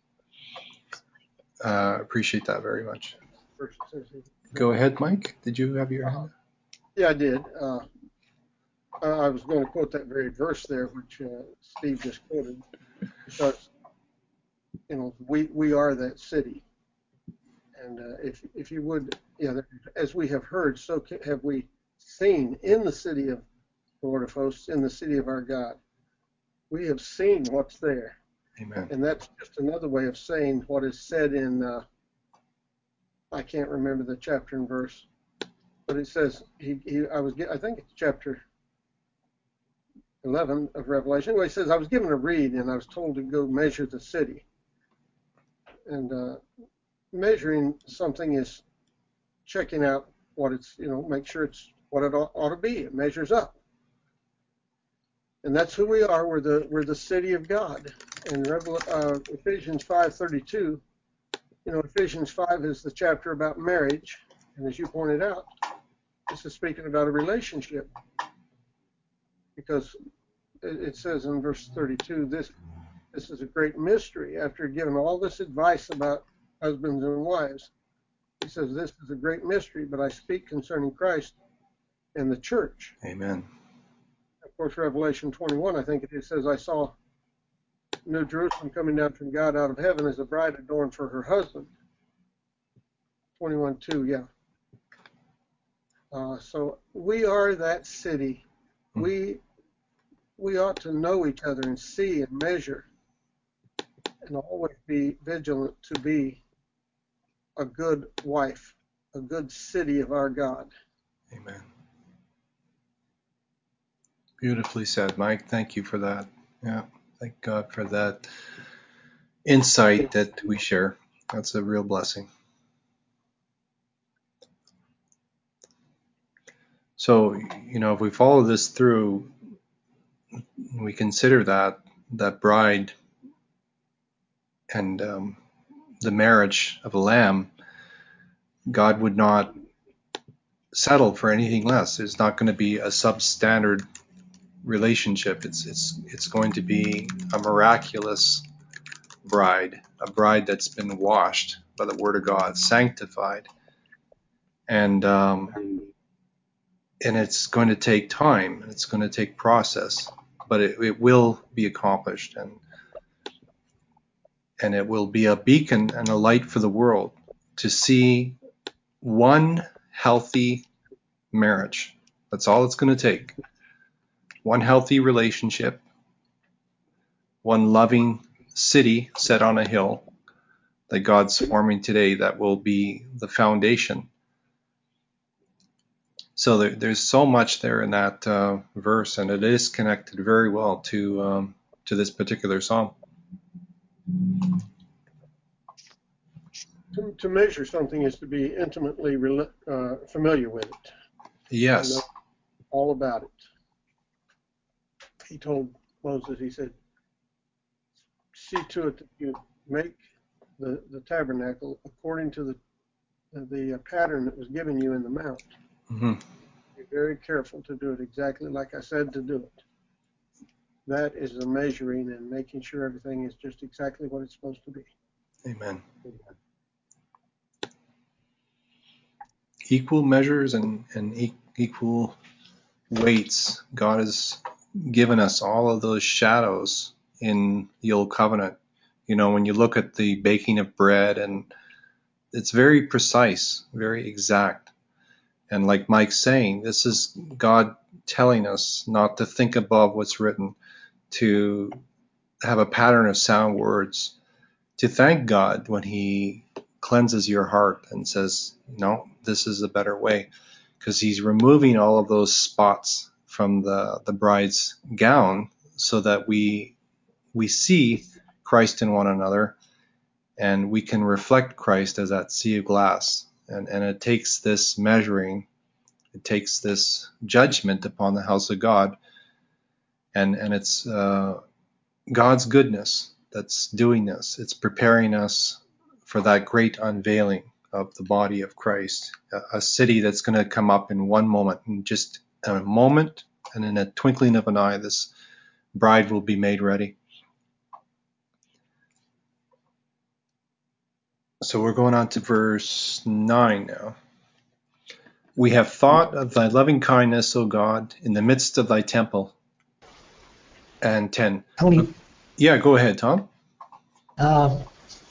Uh, appreciate that very much. Go ahead, Mike. Did you have your hand? Yeah, I did. Uh, I was going to quote that very verse there, which uh, Steve just quoted, because you know we we are that city, and uh, if if you would, yeah, you know, as we have heard, so have we seen in the city of the Lord of Hosts, in the city of our God. We have seen what's there. Amen. And that's just another way of saying what is said in, uh, I can't remember the chapter and verse, but it says, he, he, I was, I think it's chapter eleven of Revelation. Anyway, it says, I was given a reed and I was told to go measure the city. And uh, measuring something is checking out what it's, you know, make sure it's what it ought, ought to be. It measures up. And that's who we are. We're the, we're the city of God. And Revel, uh, Ephesians five thirty-two, you know, Ephesians five is the chapter about marriage. And as you pointed out, this is speaking about a relationship. Because it says in verse thirty-two, this this is a great mystery. After giving all this advice about husbands and wives, he says, this is a great mystery, but I speak concerning Christ and the church. Amen. Of course, Revelation twenty-one, I think it says, I saw New Jerusalem coming down from God out of heaven as a bride adorned for her husband. twenty-one two, yeah. Uh, so we are that city. Hmm. We we ought to know each other and see and measure and always be vigilant to be a good wife, a good city of our God. Amen. Beautifully said, Mike. Thank you for that. Yeah. Thank God for that insight that we share. That's a real blessing. So, you know, if we follow this through, we consider that that bride and um, the marriage of a lamb, God would not settle for anything less. It's not going to be a substandard relationship. It's it's it's going to be a miraculous bride, a bride that's been washed by the Word of God, sanctified, and um, and it's going to take time. It's going to take process, but it, it will be accomplished, and and it will be a beacon and a light for the world to see one healthy marriage. That's all it's going to take. One healthy relationship, one loving city set on a hill that God's forming today that will be the foundation. So there, there's so much there in that uh, verse, and it is connected very well to um, to this particular psalm. To, to measure something is to be intimately uh, familiar with it. Yes. Know all about it. He told Moses, he said, see to it that you make the, the tabernacle according to the the pattern that was given you in the mount. Mm-hmm. Be very careful to do it exactly like I said to do it. That is the measuring and making sure everything is just exactly what it's supposed to be. Amen. Equal measures and, and e- equal weights. God has given us all of those shadows in the Old Covenant. You know, when you look at the baking of bread, and it's very precise, very exact. And like Mike's saying, this is God telling us not to think above what's written, to have a pattern of sound words, to thank God when he cleanses your heart and says, no, this is a better way, because he's removing all of those spots from the, the bride's gown so that we we see Christ in one another, and we can reflect Christ as that sea of glass. And, and it takes this measuring, it takes this judgment upon the house of God, and, and it's uh, God's goodness that's doing this. It's preparing us for that great unveiling of the body of Christ, a, a city that's going to come up in one moment, in just a moment, and in a twinkling of an eye, this bride will be made ready. So we're going on to verse nine now. We have thought of thy loving kindness, O God, in the midst of thy temple. And ten. Tony, Yeah, go ahead, Tom. um,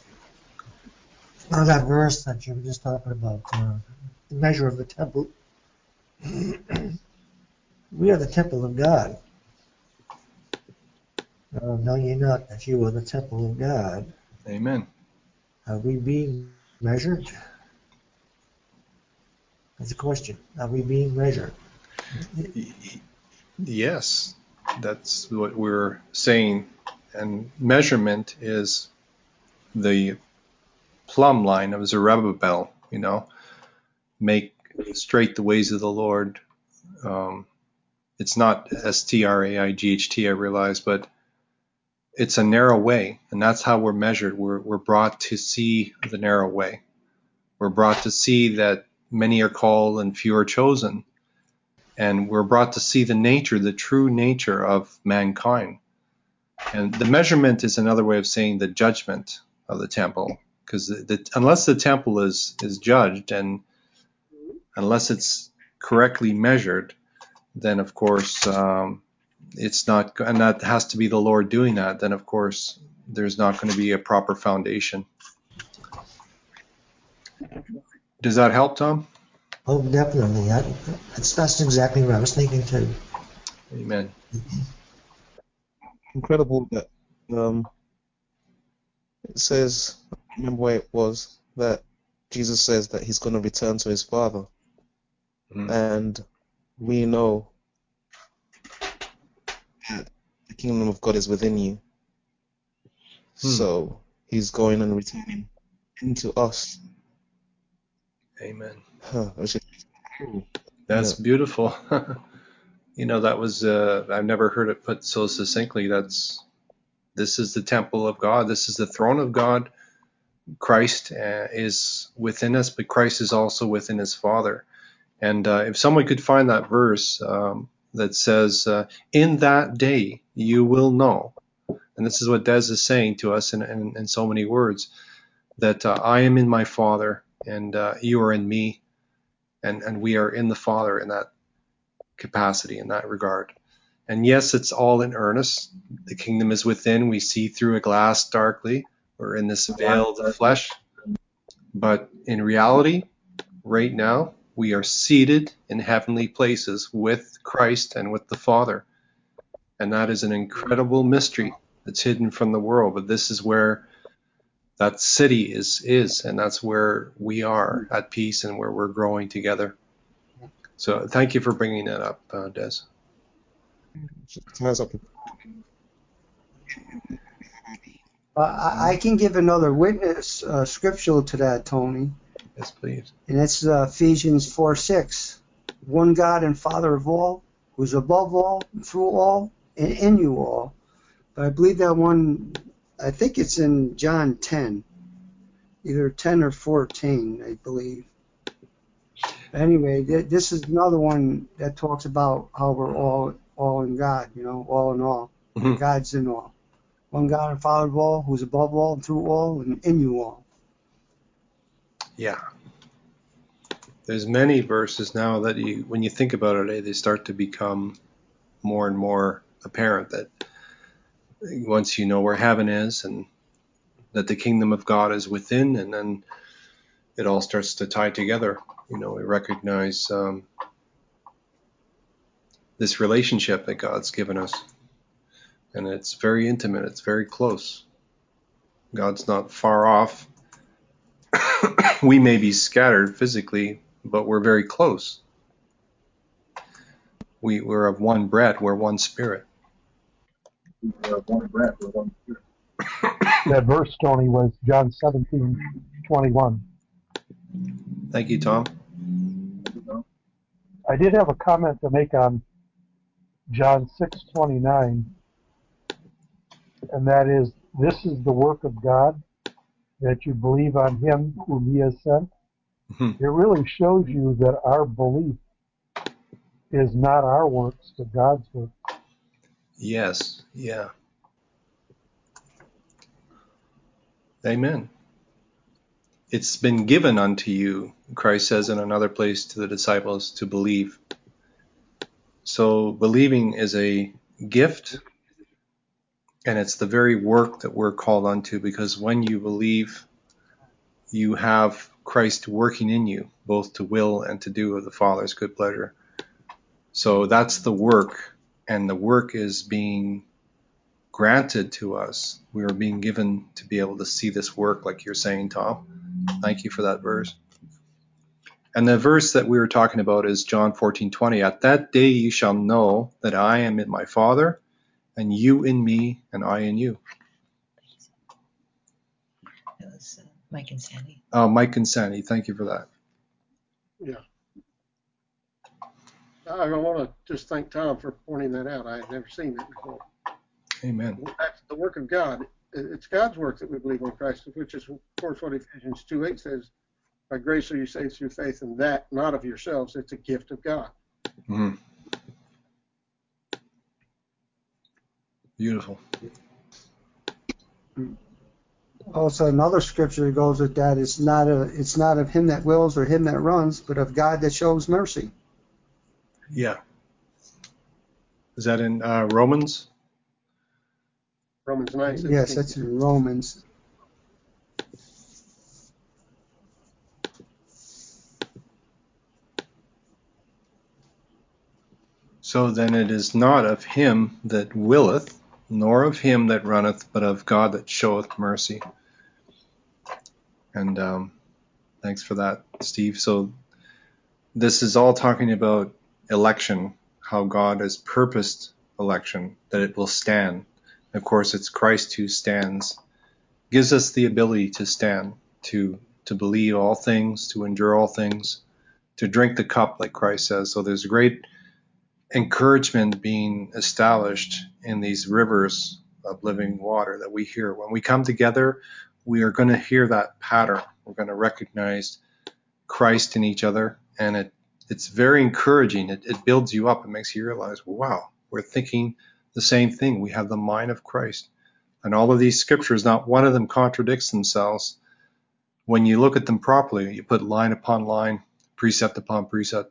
on that verse that you were just talking about, uh, the measure of the temple, we are the temple of God. Uh, know ye not that you are the temple of God? Amen. Are we being measured? That's a question. Are we being measured? Yes, that's what we're saying. And measurement is the plumb line of Zerubbabel, you know, make straight the ways of the Lord. Um, it's not S T R A I G H T, I realize, but it's a narrow way, and that's how we're measured. We're, we're brought to see the narrow way. We're brought to see that many are called and few are chosen. And we're brought to see the nature, the true nature of mankind. And the measurement is another way of saying the judgment of the temple. Because the, the, unless the temple is, is judged and unless it's correctly measured, then of course um, it's not, and that has to be the Lord doing that, then of course there's not going to be a proper foundation. Does that help, Tom? Oh, definitely. That, that's, that's exactly what I was thinking too. Amen. Incredible that um, it says, I remember where it was, that Jesus says that he's going to return to his Father. Mm. And we know that the kingdom of God is within you. Hmm. So he's going and returning into us. Amen. Huh, which is cool. That's Yeah. beautiful. You know, that was, uh, I've never heard it put so succinctly. That's, this is the temple of God. This is the throne of God. Christ uh, is within us, but Christ is also within his Father. And uh, if someone could find that verse um, that says, uh, in that day you will know, and this is what Des is saying to us in, in, in so many words, that uh, I am in my Father, and uh, you are in me, and, and we are in the Father in that capacity, in that regard. And yes, it's all in earnest. The kingdom is within. We see through a glass darkly. We're in this veil of the flesh. But in reality, right now, we are seated in heavenly places with Christ and with the Father. And that is an incredible mystery that's hidden from the world. But this is where that city is, is and that's where we are at peace and where we're growing together. So thank you for bringing that up, uh, Des. Ties up. Uh, I, I can give another witness uh, scriptural to that, Tony, Yes, please. and it's uh, Ephesians four six. One God and Father of all, who is above all, through all, and in you all. But I believe that one, I think it's in John ten, either ten or fourteen, I believe. Anyway, th- this is another one that talks about how we're all all in God, you know, all in all. Mm-hmm. God's in all. One God and Father of all, who's above all, and through all, and in you all. Yeah. There's many verses now that you, when you think about it, they start to become more and more apparent that once you know where heaven is and that the kingdom of God is within, and then it all starts to tie together. You know, we recognize um, this relationship that God's given us, and it's very intimate. It's very close. God's not far off. We may be scattered physically, but we're very close. We, we're of one bread. We're one spirit. That verse, Tony, was John seventeen twenty-one. Thank you, Tom. I did have a comment to make on John six twenty-nine, and that is, this is the work of God, that you believe on him whom he has sent. Mhm. It really shows you that our belief is not our works, but God's work. Yes, yeah. Amen. It's been given unto you, Christ says in another place to the disciples, to believe. So believing is a gift, and it's the very work that we're called unto, because when you believe, you have Christ working in you, both to will and to do of the Father's good pleasure. So that's the work, and the work is being granted to us. We are being given to be able to see this work, like you're saying, Tom. Thank you for that verse. And the verse that we were talking about is John fourteen twenty. At that day you shall know that I am in my Father, and you in me, and I in you. That was uh, Mike and Sandy. Uh, Mike and Sandy, thank you for that. Yeah. I want to just thank Tom for pointing that out. I had never seen that before. Amen. That's the work of God. It's God's work that we believe on Christ, which is, of course, what Ephesians two eight says. By grace are you saved through faith, and that not of yourselves. It's a gift of God. Mm-hmm. Beautiful. Also, another scripture that goes with that is not a, it's not of him that wills or him that runs, but of God that shows mercy. Yeah. Is that in uh, Romans? Romans nine sixteen. Yes, that's in Romans. So then it is not of him that willeth, nor of him that runneth, but of God that showeth mercy. And um, thanks for that, Steve. So this is all talking about election, how God has purposed election, that it will stand. Of course, it's Christ who stands, gives us the ability to stand, to to believe all things, to endure all things, to drink the cup, like Christ says. So there's great encouragement being established in these rivers of living water that we hear. When we come together, we are going to hear that pattern. We're going to recognize Christ in each other, and it it's very encouraging. It, it builds you up. It makes you realize, wow, we're thinking the same thing. We have the mind of Christ. And all of these scriptures, not one of them contradicts themselves. When you look at them properly, you put line upon line, precept upon precept,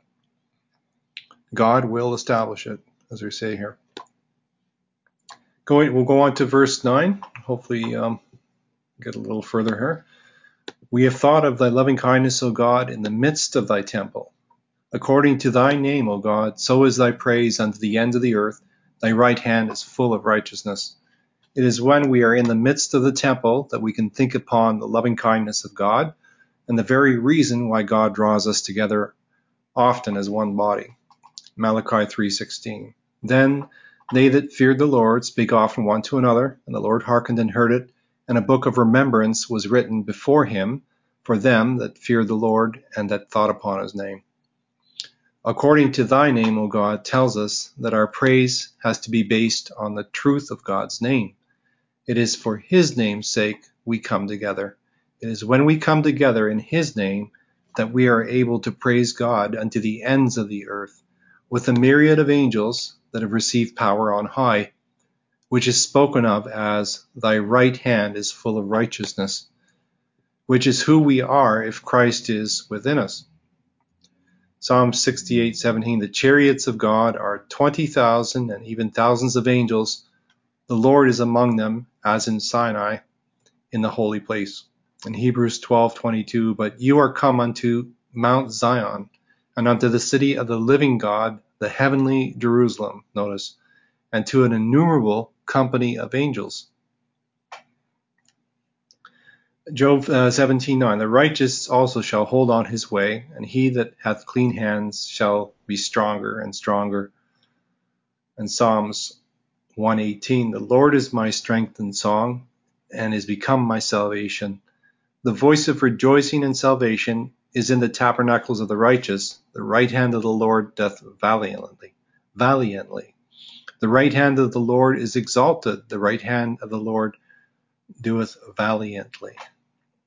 God will establish it, as we say here. Going, we'll go on to verse nine. Hopefully um, get a little further here. We have thought of thy loving kindness, O God, in the midst of thy temple. According to thy name, O God, so is thy praise unto the ends of the earth. Thy right hand is full of righteousness. It is when we are in the midst of the temple that we can think upon the loving kindness of God, and the very reason why God draws us together often as one body. Malachi three sixteen. Then they that feared the Lord spake often one to another, and the Lord hearkened and heard it, and a book of remembrance was written before him for them that feared the Lord and that thought upon his name. According to thy name, O God, tells us that our praise has to be based on the truth of God's name. It is for his name's sake we come together. It is when we come together in his name that we are able to praise God unto the ends of the earth, with a myriad of angels that have received power on high, which is spoken of as thy right hand is full of righteousness, which is who we are if Christ is within us. Psalm sixty-eight seventeen, the chariots of God are twenty thousand and even thousands of angels. The Lord is among them, as in Sinai, in the holy place. In Hebrews twelve twenty-two, but you are come unto Mount Zion, and unto the city of the living God, the heavenly Jerusalem, notice, and to an innumerable company of angels. Job uh, seventeen nine, the righteous also shall hold on his way, and he that hath clean hands shall be stronger and stronger. And Psalms one eighteen, the Lord is my strength and song, and is become my salvation. The voice of rejoicing and salvation is in the tabernacles of the righteous. The right hand of the Lord doth valiantly. Valiantly. The right hand of the Lord is exalted. The right hand of the Lord doeth valiantly.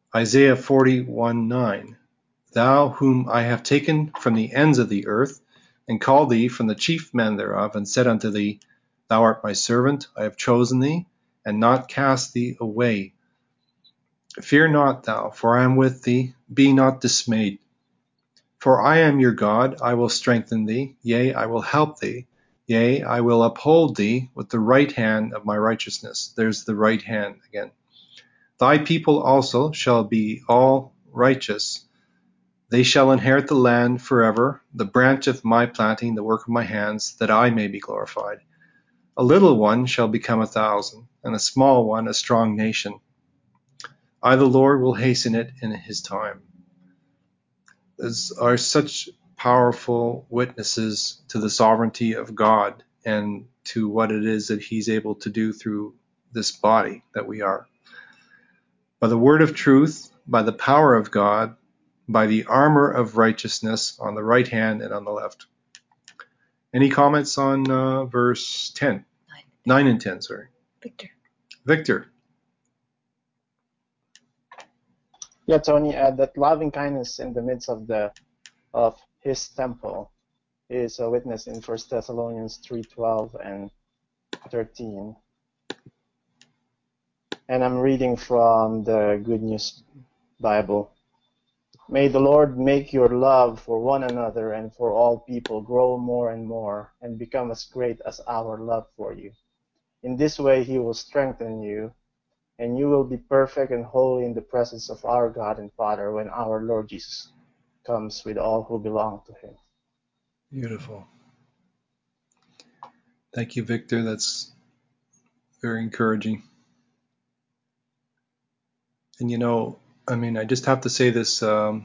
Isaiah forty-one nine. Thou whom I have taken from the ends of the earth, and called thee from the chief men thereof, and said unto thee, Thou art my servant, I have chosen thee, and not cast thee away. Fear not thou, for I am with thee, be not dismayed. For I am your God, I will strengthen thee, yea, I will help thee, yea, I will uphold thee with the right hand of my righteousness. There's the right hand again. Thy people also shall be all righteous. They shall inherit the land forever, the branch of my planting, the work of my hands, that I may be glorified. A little one shall become a thousand, and a small one a strong nation. I, the Lord, will hasten it in his time. These are such powerful witnesses to the sovereignty of God and to what it is that he's able to do through this body that we are. By the word of truth, by the power of God, by the armor of righteousness on the right hand and on the left. Any comments on uh, verse ten? Nine. nine and ten, sorry. Victor. Victor. Yeah, Tony, uh, that loving kindness in the midst of the of his temple is a witness in First Thessalonians three twelve and thirteen. And I'm reading from the Good News Bible. May the Lord make your love for one another and for all people grow more and more and become as great as our love for you. In this way he will strengthen you, and you will be perfect and holy in the presence of our God and Father when our Lord Jesus comes with all who belong to him. Beautiful. Thank you, Victor. That's very encouraging. And you know, I mean, I just have to say this. Um,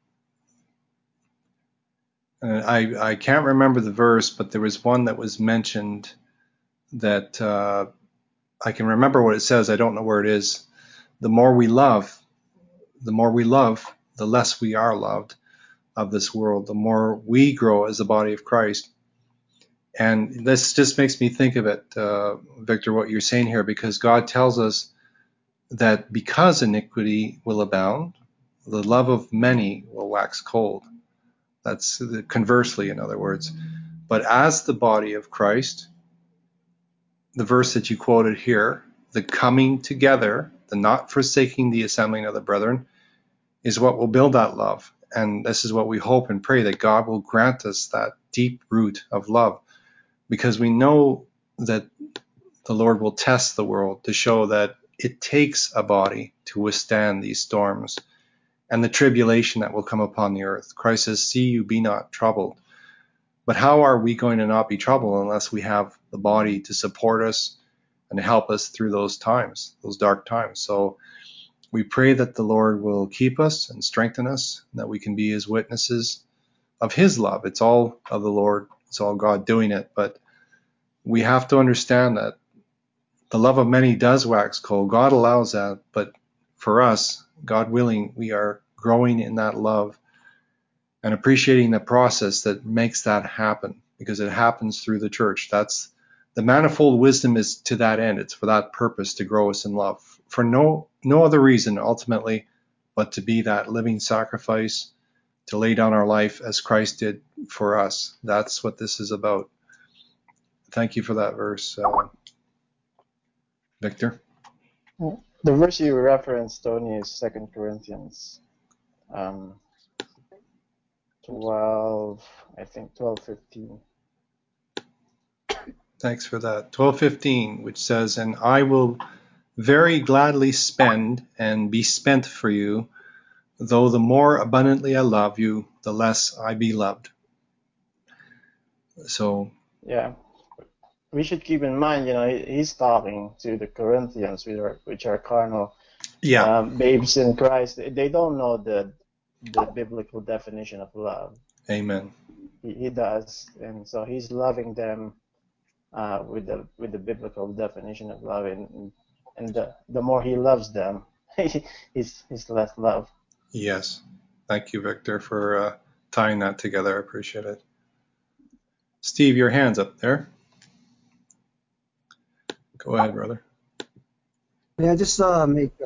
I I can't remember the verse, but there was one that was mentioned that uh, I can remember what it says. I don't know where it is. The more we love, the more we love, the less we are loved of this world. The more we grow as the body of Christ. And this just makes me think of it, uh, Victor, what you're saying here, because God tells us that because iniquity will abound, the love of many will wax cold. That's the, conversely, in other words. But as the body of Christ, the verse that you quoted here, the coming together, the not forsaking the assembling of the brethren, is what will build that love. And this is what we hope and pray, that God will grant us that deep root of love, because we know that the Lord will test the world to show that it takes a body to withstand these storms and the tribulation that will come upon the earth. Christ says, see you be not troubled. But how are we going to not be troubled unless we have the body to support us and to help us through those times, those dark times? So we pray that the Lord will keep us and strengthen us, and that we can be his witnesses of his love. It's all of the Lord. It's all God doing it. But we have to understand that the love of many does wax cold. God allows that. But for us, God willing, we are growing in that love and appreciating the process that makes that happen, because it happens through the church. That's the manifold wisdom, is to that end. It's for that purpose, to grow us in love, for no no other reason ultimately but to be that living sacrifice, to lay down our life as Christ did for us. That's what this is about. Thank you for that verse, uh, Victor. The verse you referenced, Tony, is Second Corinthians um, twelve, I think twelve fifteen. Thanks for that. twelve fifteen, which says, and I will very gladly spend and be spent for you, though the more abundantly I love you, the less I be loved. So Yeah, we should keep in mind, you know, he's talking to the Corinthians, which are, which are carnal yeah, um, babes in Christ. They don't know the the biblical definition of love. amen. He, he does, and so he's loving them uh, with the with the biblical definition of love, and and the the more he loves them, he's he's less love. Yes. Thank you, Victor, for uh, tying that together. I appreciate it. Steve, your hand's up there. Go ahead, brother. Yeah, just uh, make a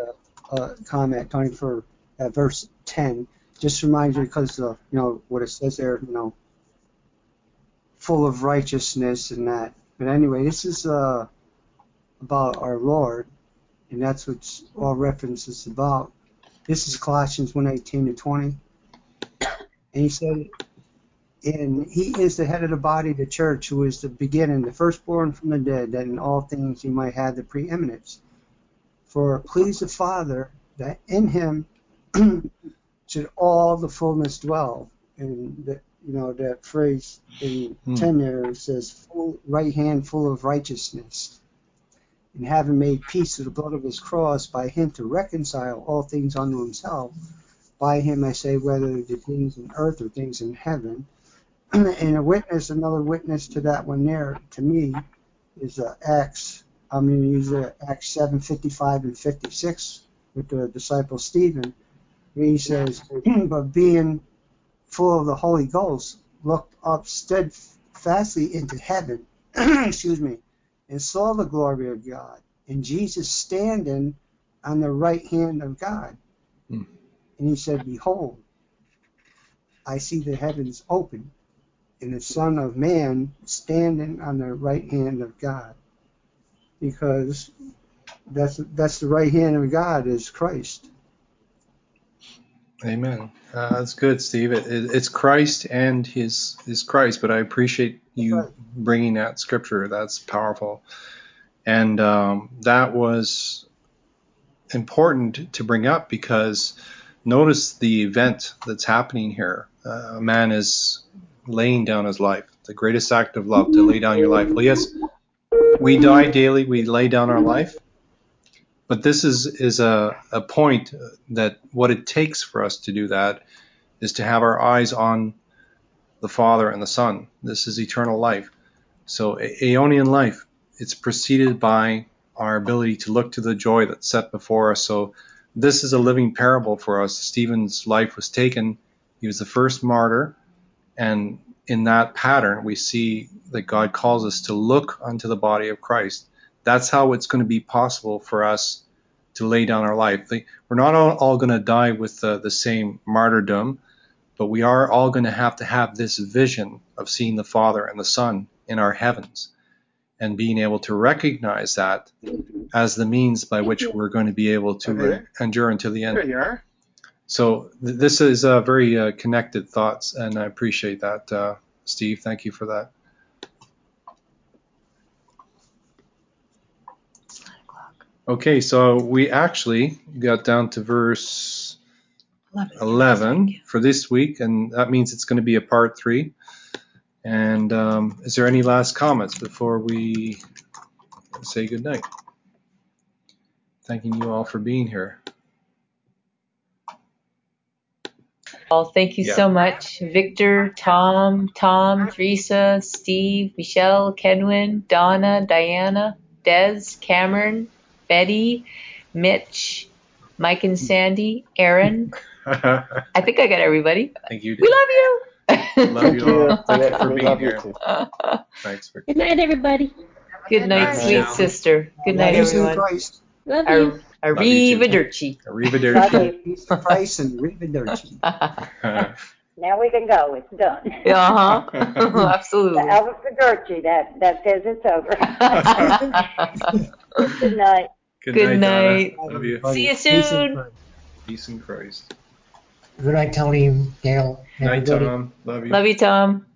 uh, comment, Tony, for uh, verse ten. Just reminds me because uh, you know what it says there, you know, full of righteousness and that. But anyway, this is uh, about our Lord, and that's what all reference is about. This is Colossians one eighteen to twenty, and he said, and he is the head of the body, the church, who is the beginning, the firstborn from the dead, that in all things he might have the preeminence. For please the Father that in him should all the fullness dwell. And that, you know, that phrase in Hmm. ten there says, full right hand full of righteousness, and having made peace with the blood of his cross, by him to reconcile all things unto himself. By him I say, whether the things in earth or things in heaven. And a witness, another witness to that one there, to me, is uh, Acts. I'm going to use uh, Acts seven fifty-five and fifty-six with the disciple Stephen, where he says, but being full of the Holy Ghost, looked up steadfastly into heaven, excuse me, and saw the glory of God, and Jesus standing on the right hand of God. Hmm. And he said, behold, I see the heavens open, and the Son of Man standing on the right hand of God. Because that's that's the right hand of God is Christ. Amen. Uh, that's good, Steve. It, it, it's Christ and his his Christ, but I appreciate you Right. bringing that scripture. That's powerful, and um, that was important to bring up because notice the event that's happening here. Uh, a man is laying down his life, the greatest act of love, to lay down your life. Well, yes, we die daily, we lay down our life, but this is is a, a point that what it takes for us to do that is to have our eyes on the Father and the Son. This is eternal life. So Aeonian life, it's preceded by our ability to look to the joy that's set before us. So this is a living parable for us. Stephen's life was taken. He was the first martyr. And in that pattern, we see that God calls us to look unto the body of Christ. That's how it's going to be possible for us to lay down our life. We're not all, all going to die with the, the same martyrdom, but we are all going to have to have this vision of seeing the Father and the Son in our heavens and being able to recognize that as the means by which we're going to be able to Okay. endure until the end. There you are. So th- this is uh, very uh, connected thoughts, and I appreciate that, uh, Steve. Thank you for that. It's nine o'clock. Okay, so we actually got down to verse Eleven. eleven for this week, and that means it's going to be a part three. And um, is there any last comments before we say goodnight? Thanking you all for being here. Well, thank you Yeah. so much, Victor, Tom, Tom, Teresa, Steve, Michelle, Kenwin, Donna, Diana, Des, Cameron, Betty, Mitch, Mike and Sandy, Aaron. I think I got everybody. Thank you. We love you. Love you all. Thank you for We being love you here. too. Thanks for. Good night, everybody. Good night, Good sweet night. sister. Good night, Peace in everyone. Christ. Love you. Ar- Love you too. Arrivederci. Arrivederci. Love you. Peace in Christ and Rividerci. Now we can go. It's done. Uh-huh. The Absolutely. Elvis Fedorci, that, that says it's over. Good night. Good, Good night, night. Donna. Love you. See you Peace in soon. Christ. Peace in Christ. Good night, Tony, Dale, Night, everybody. Tom. Love you. Love you, Tom.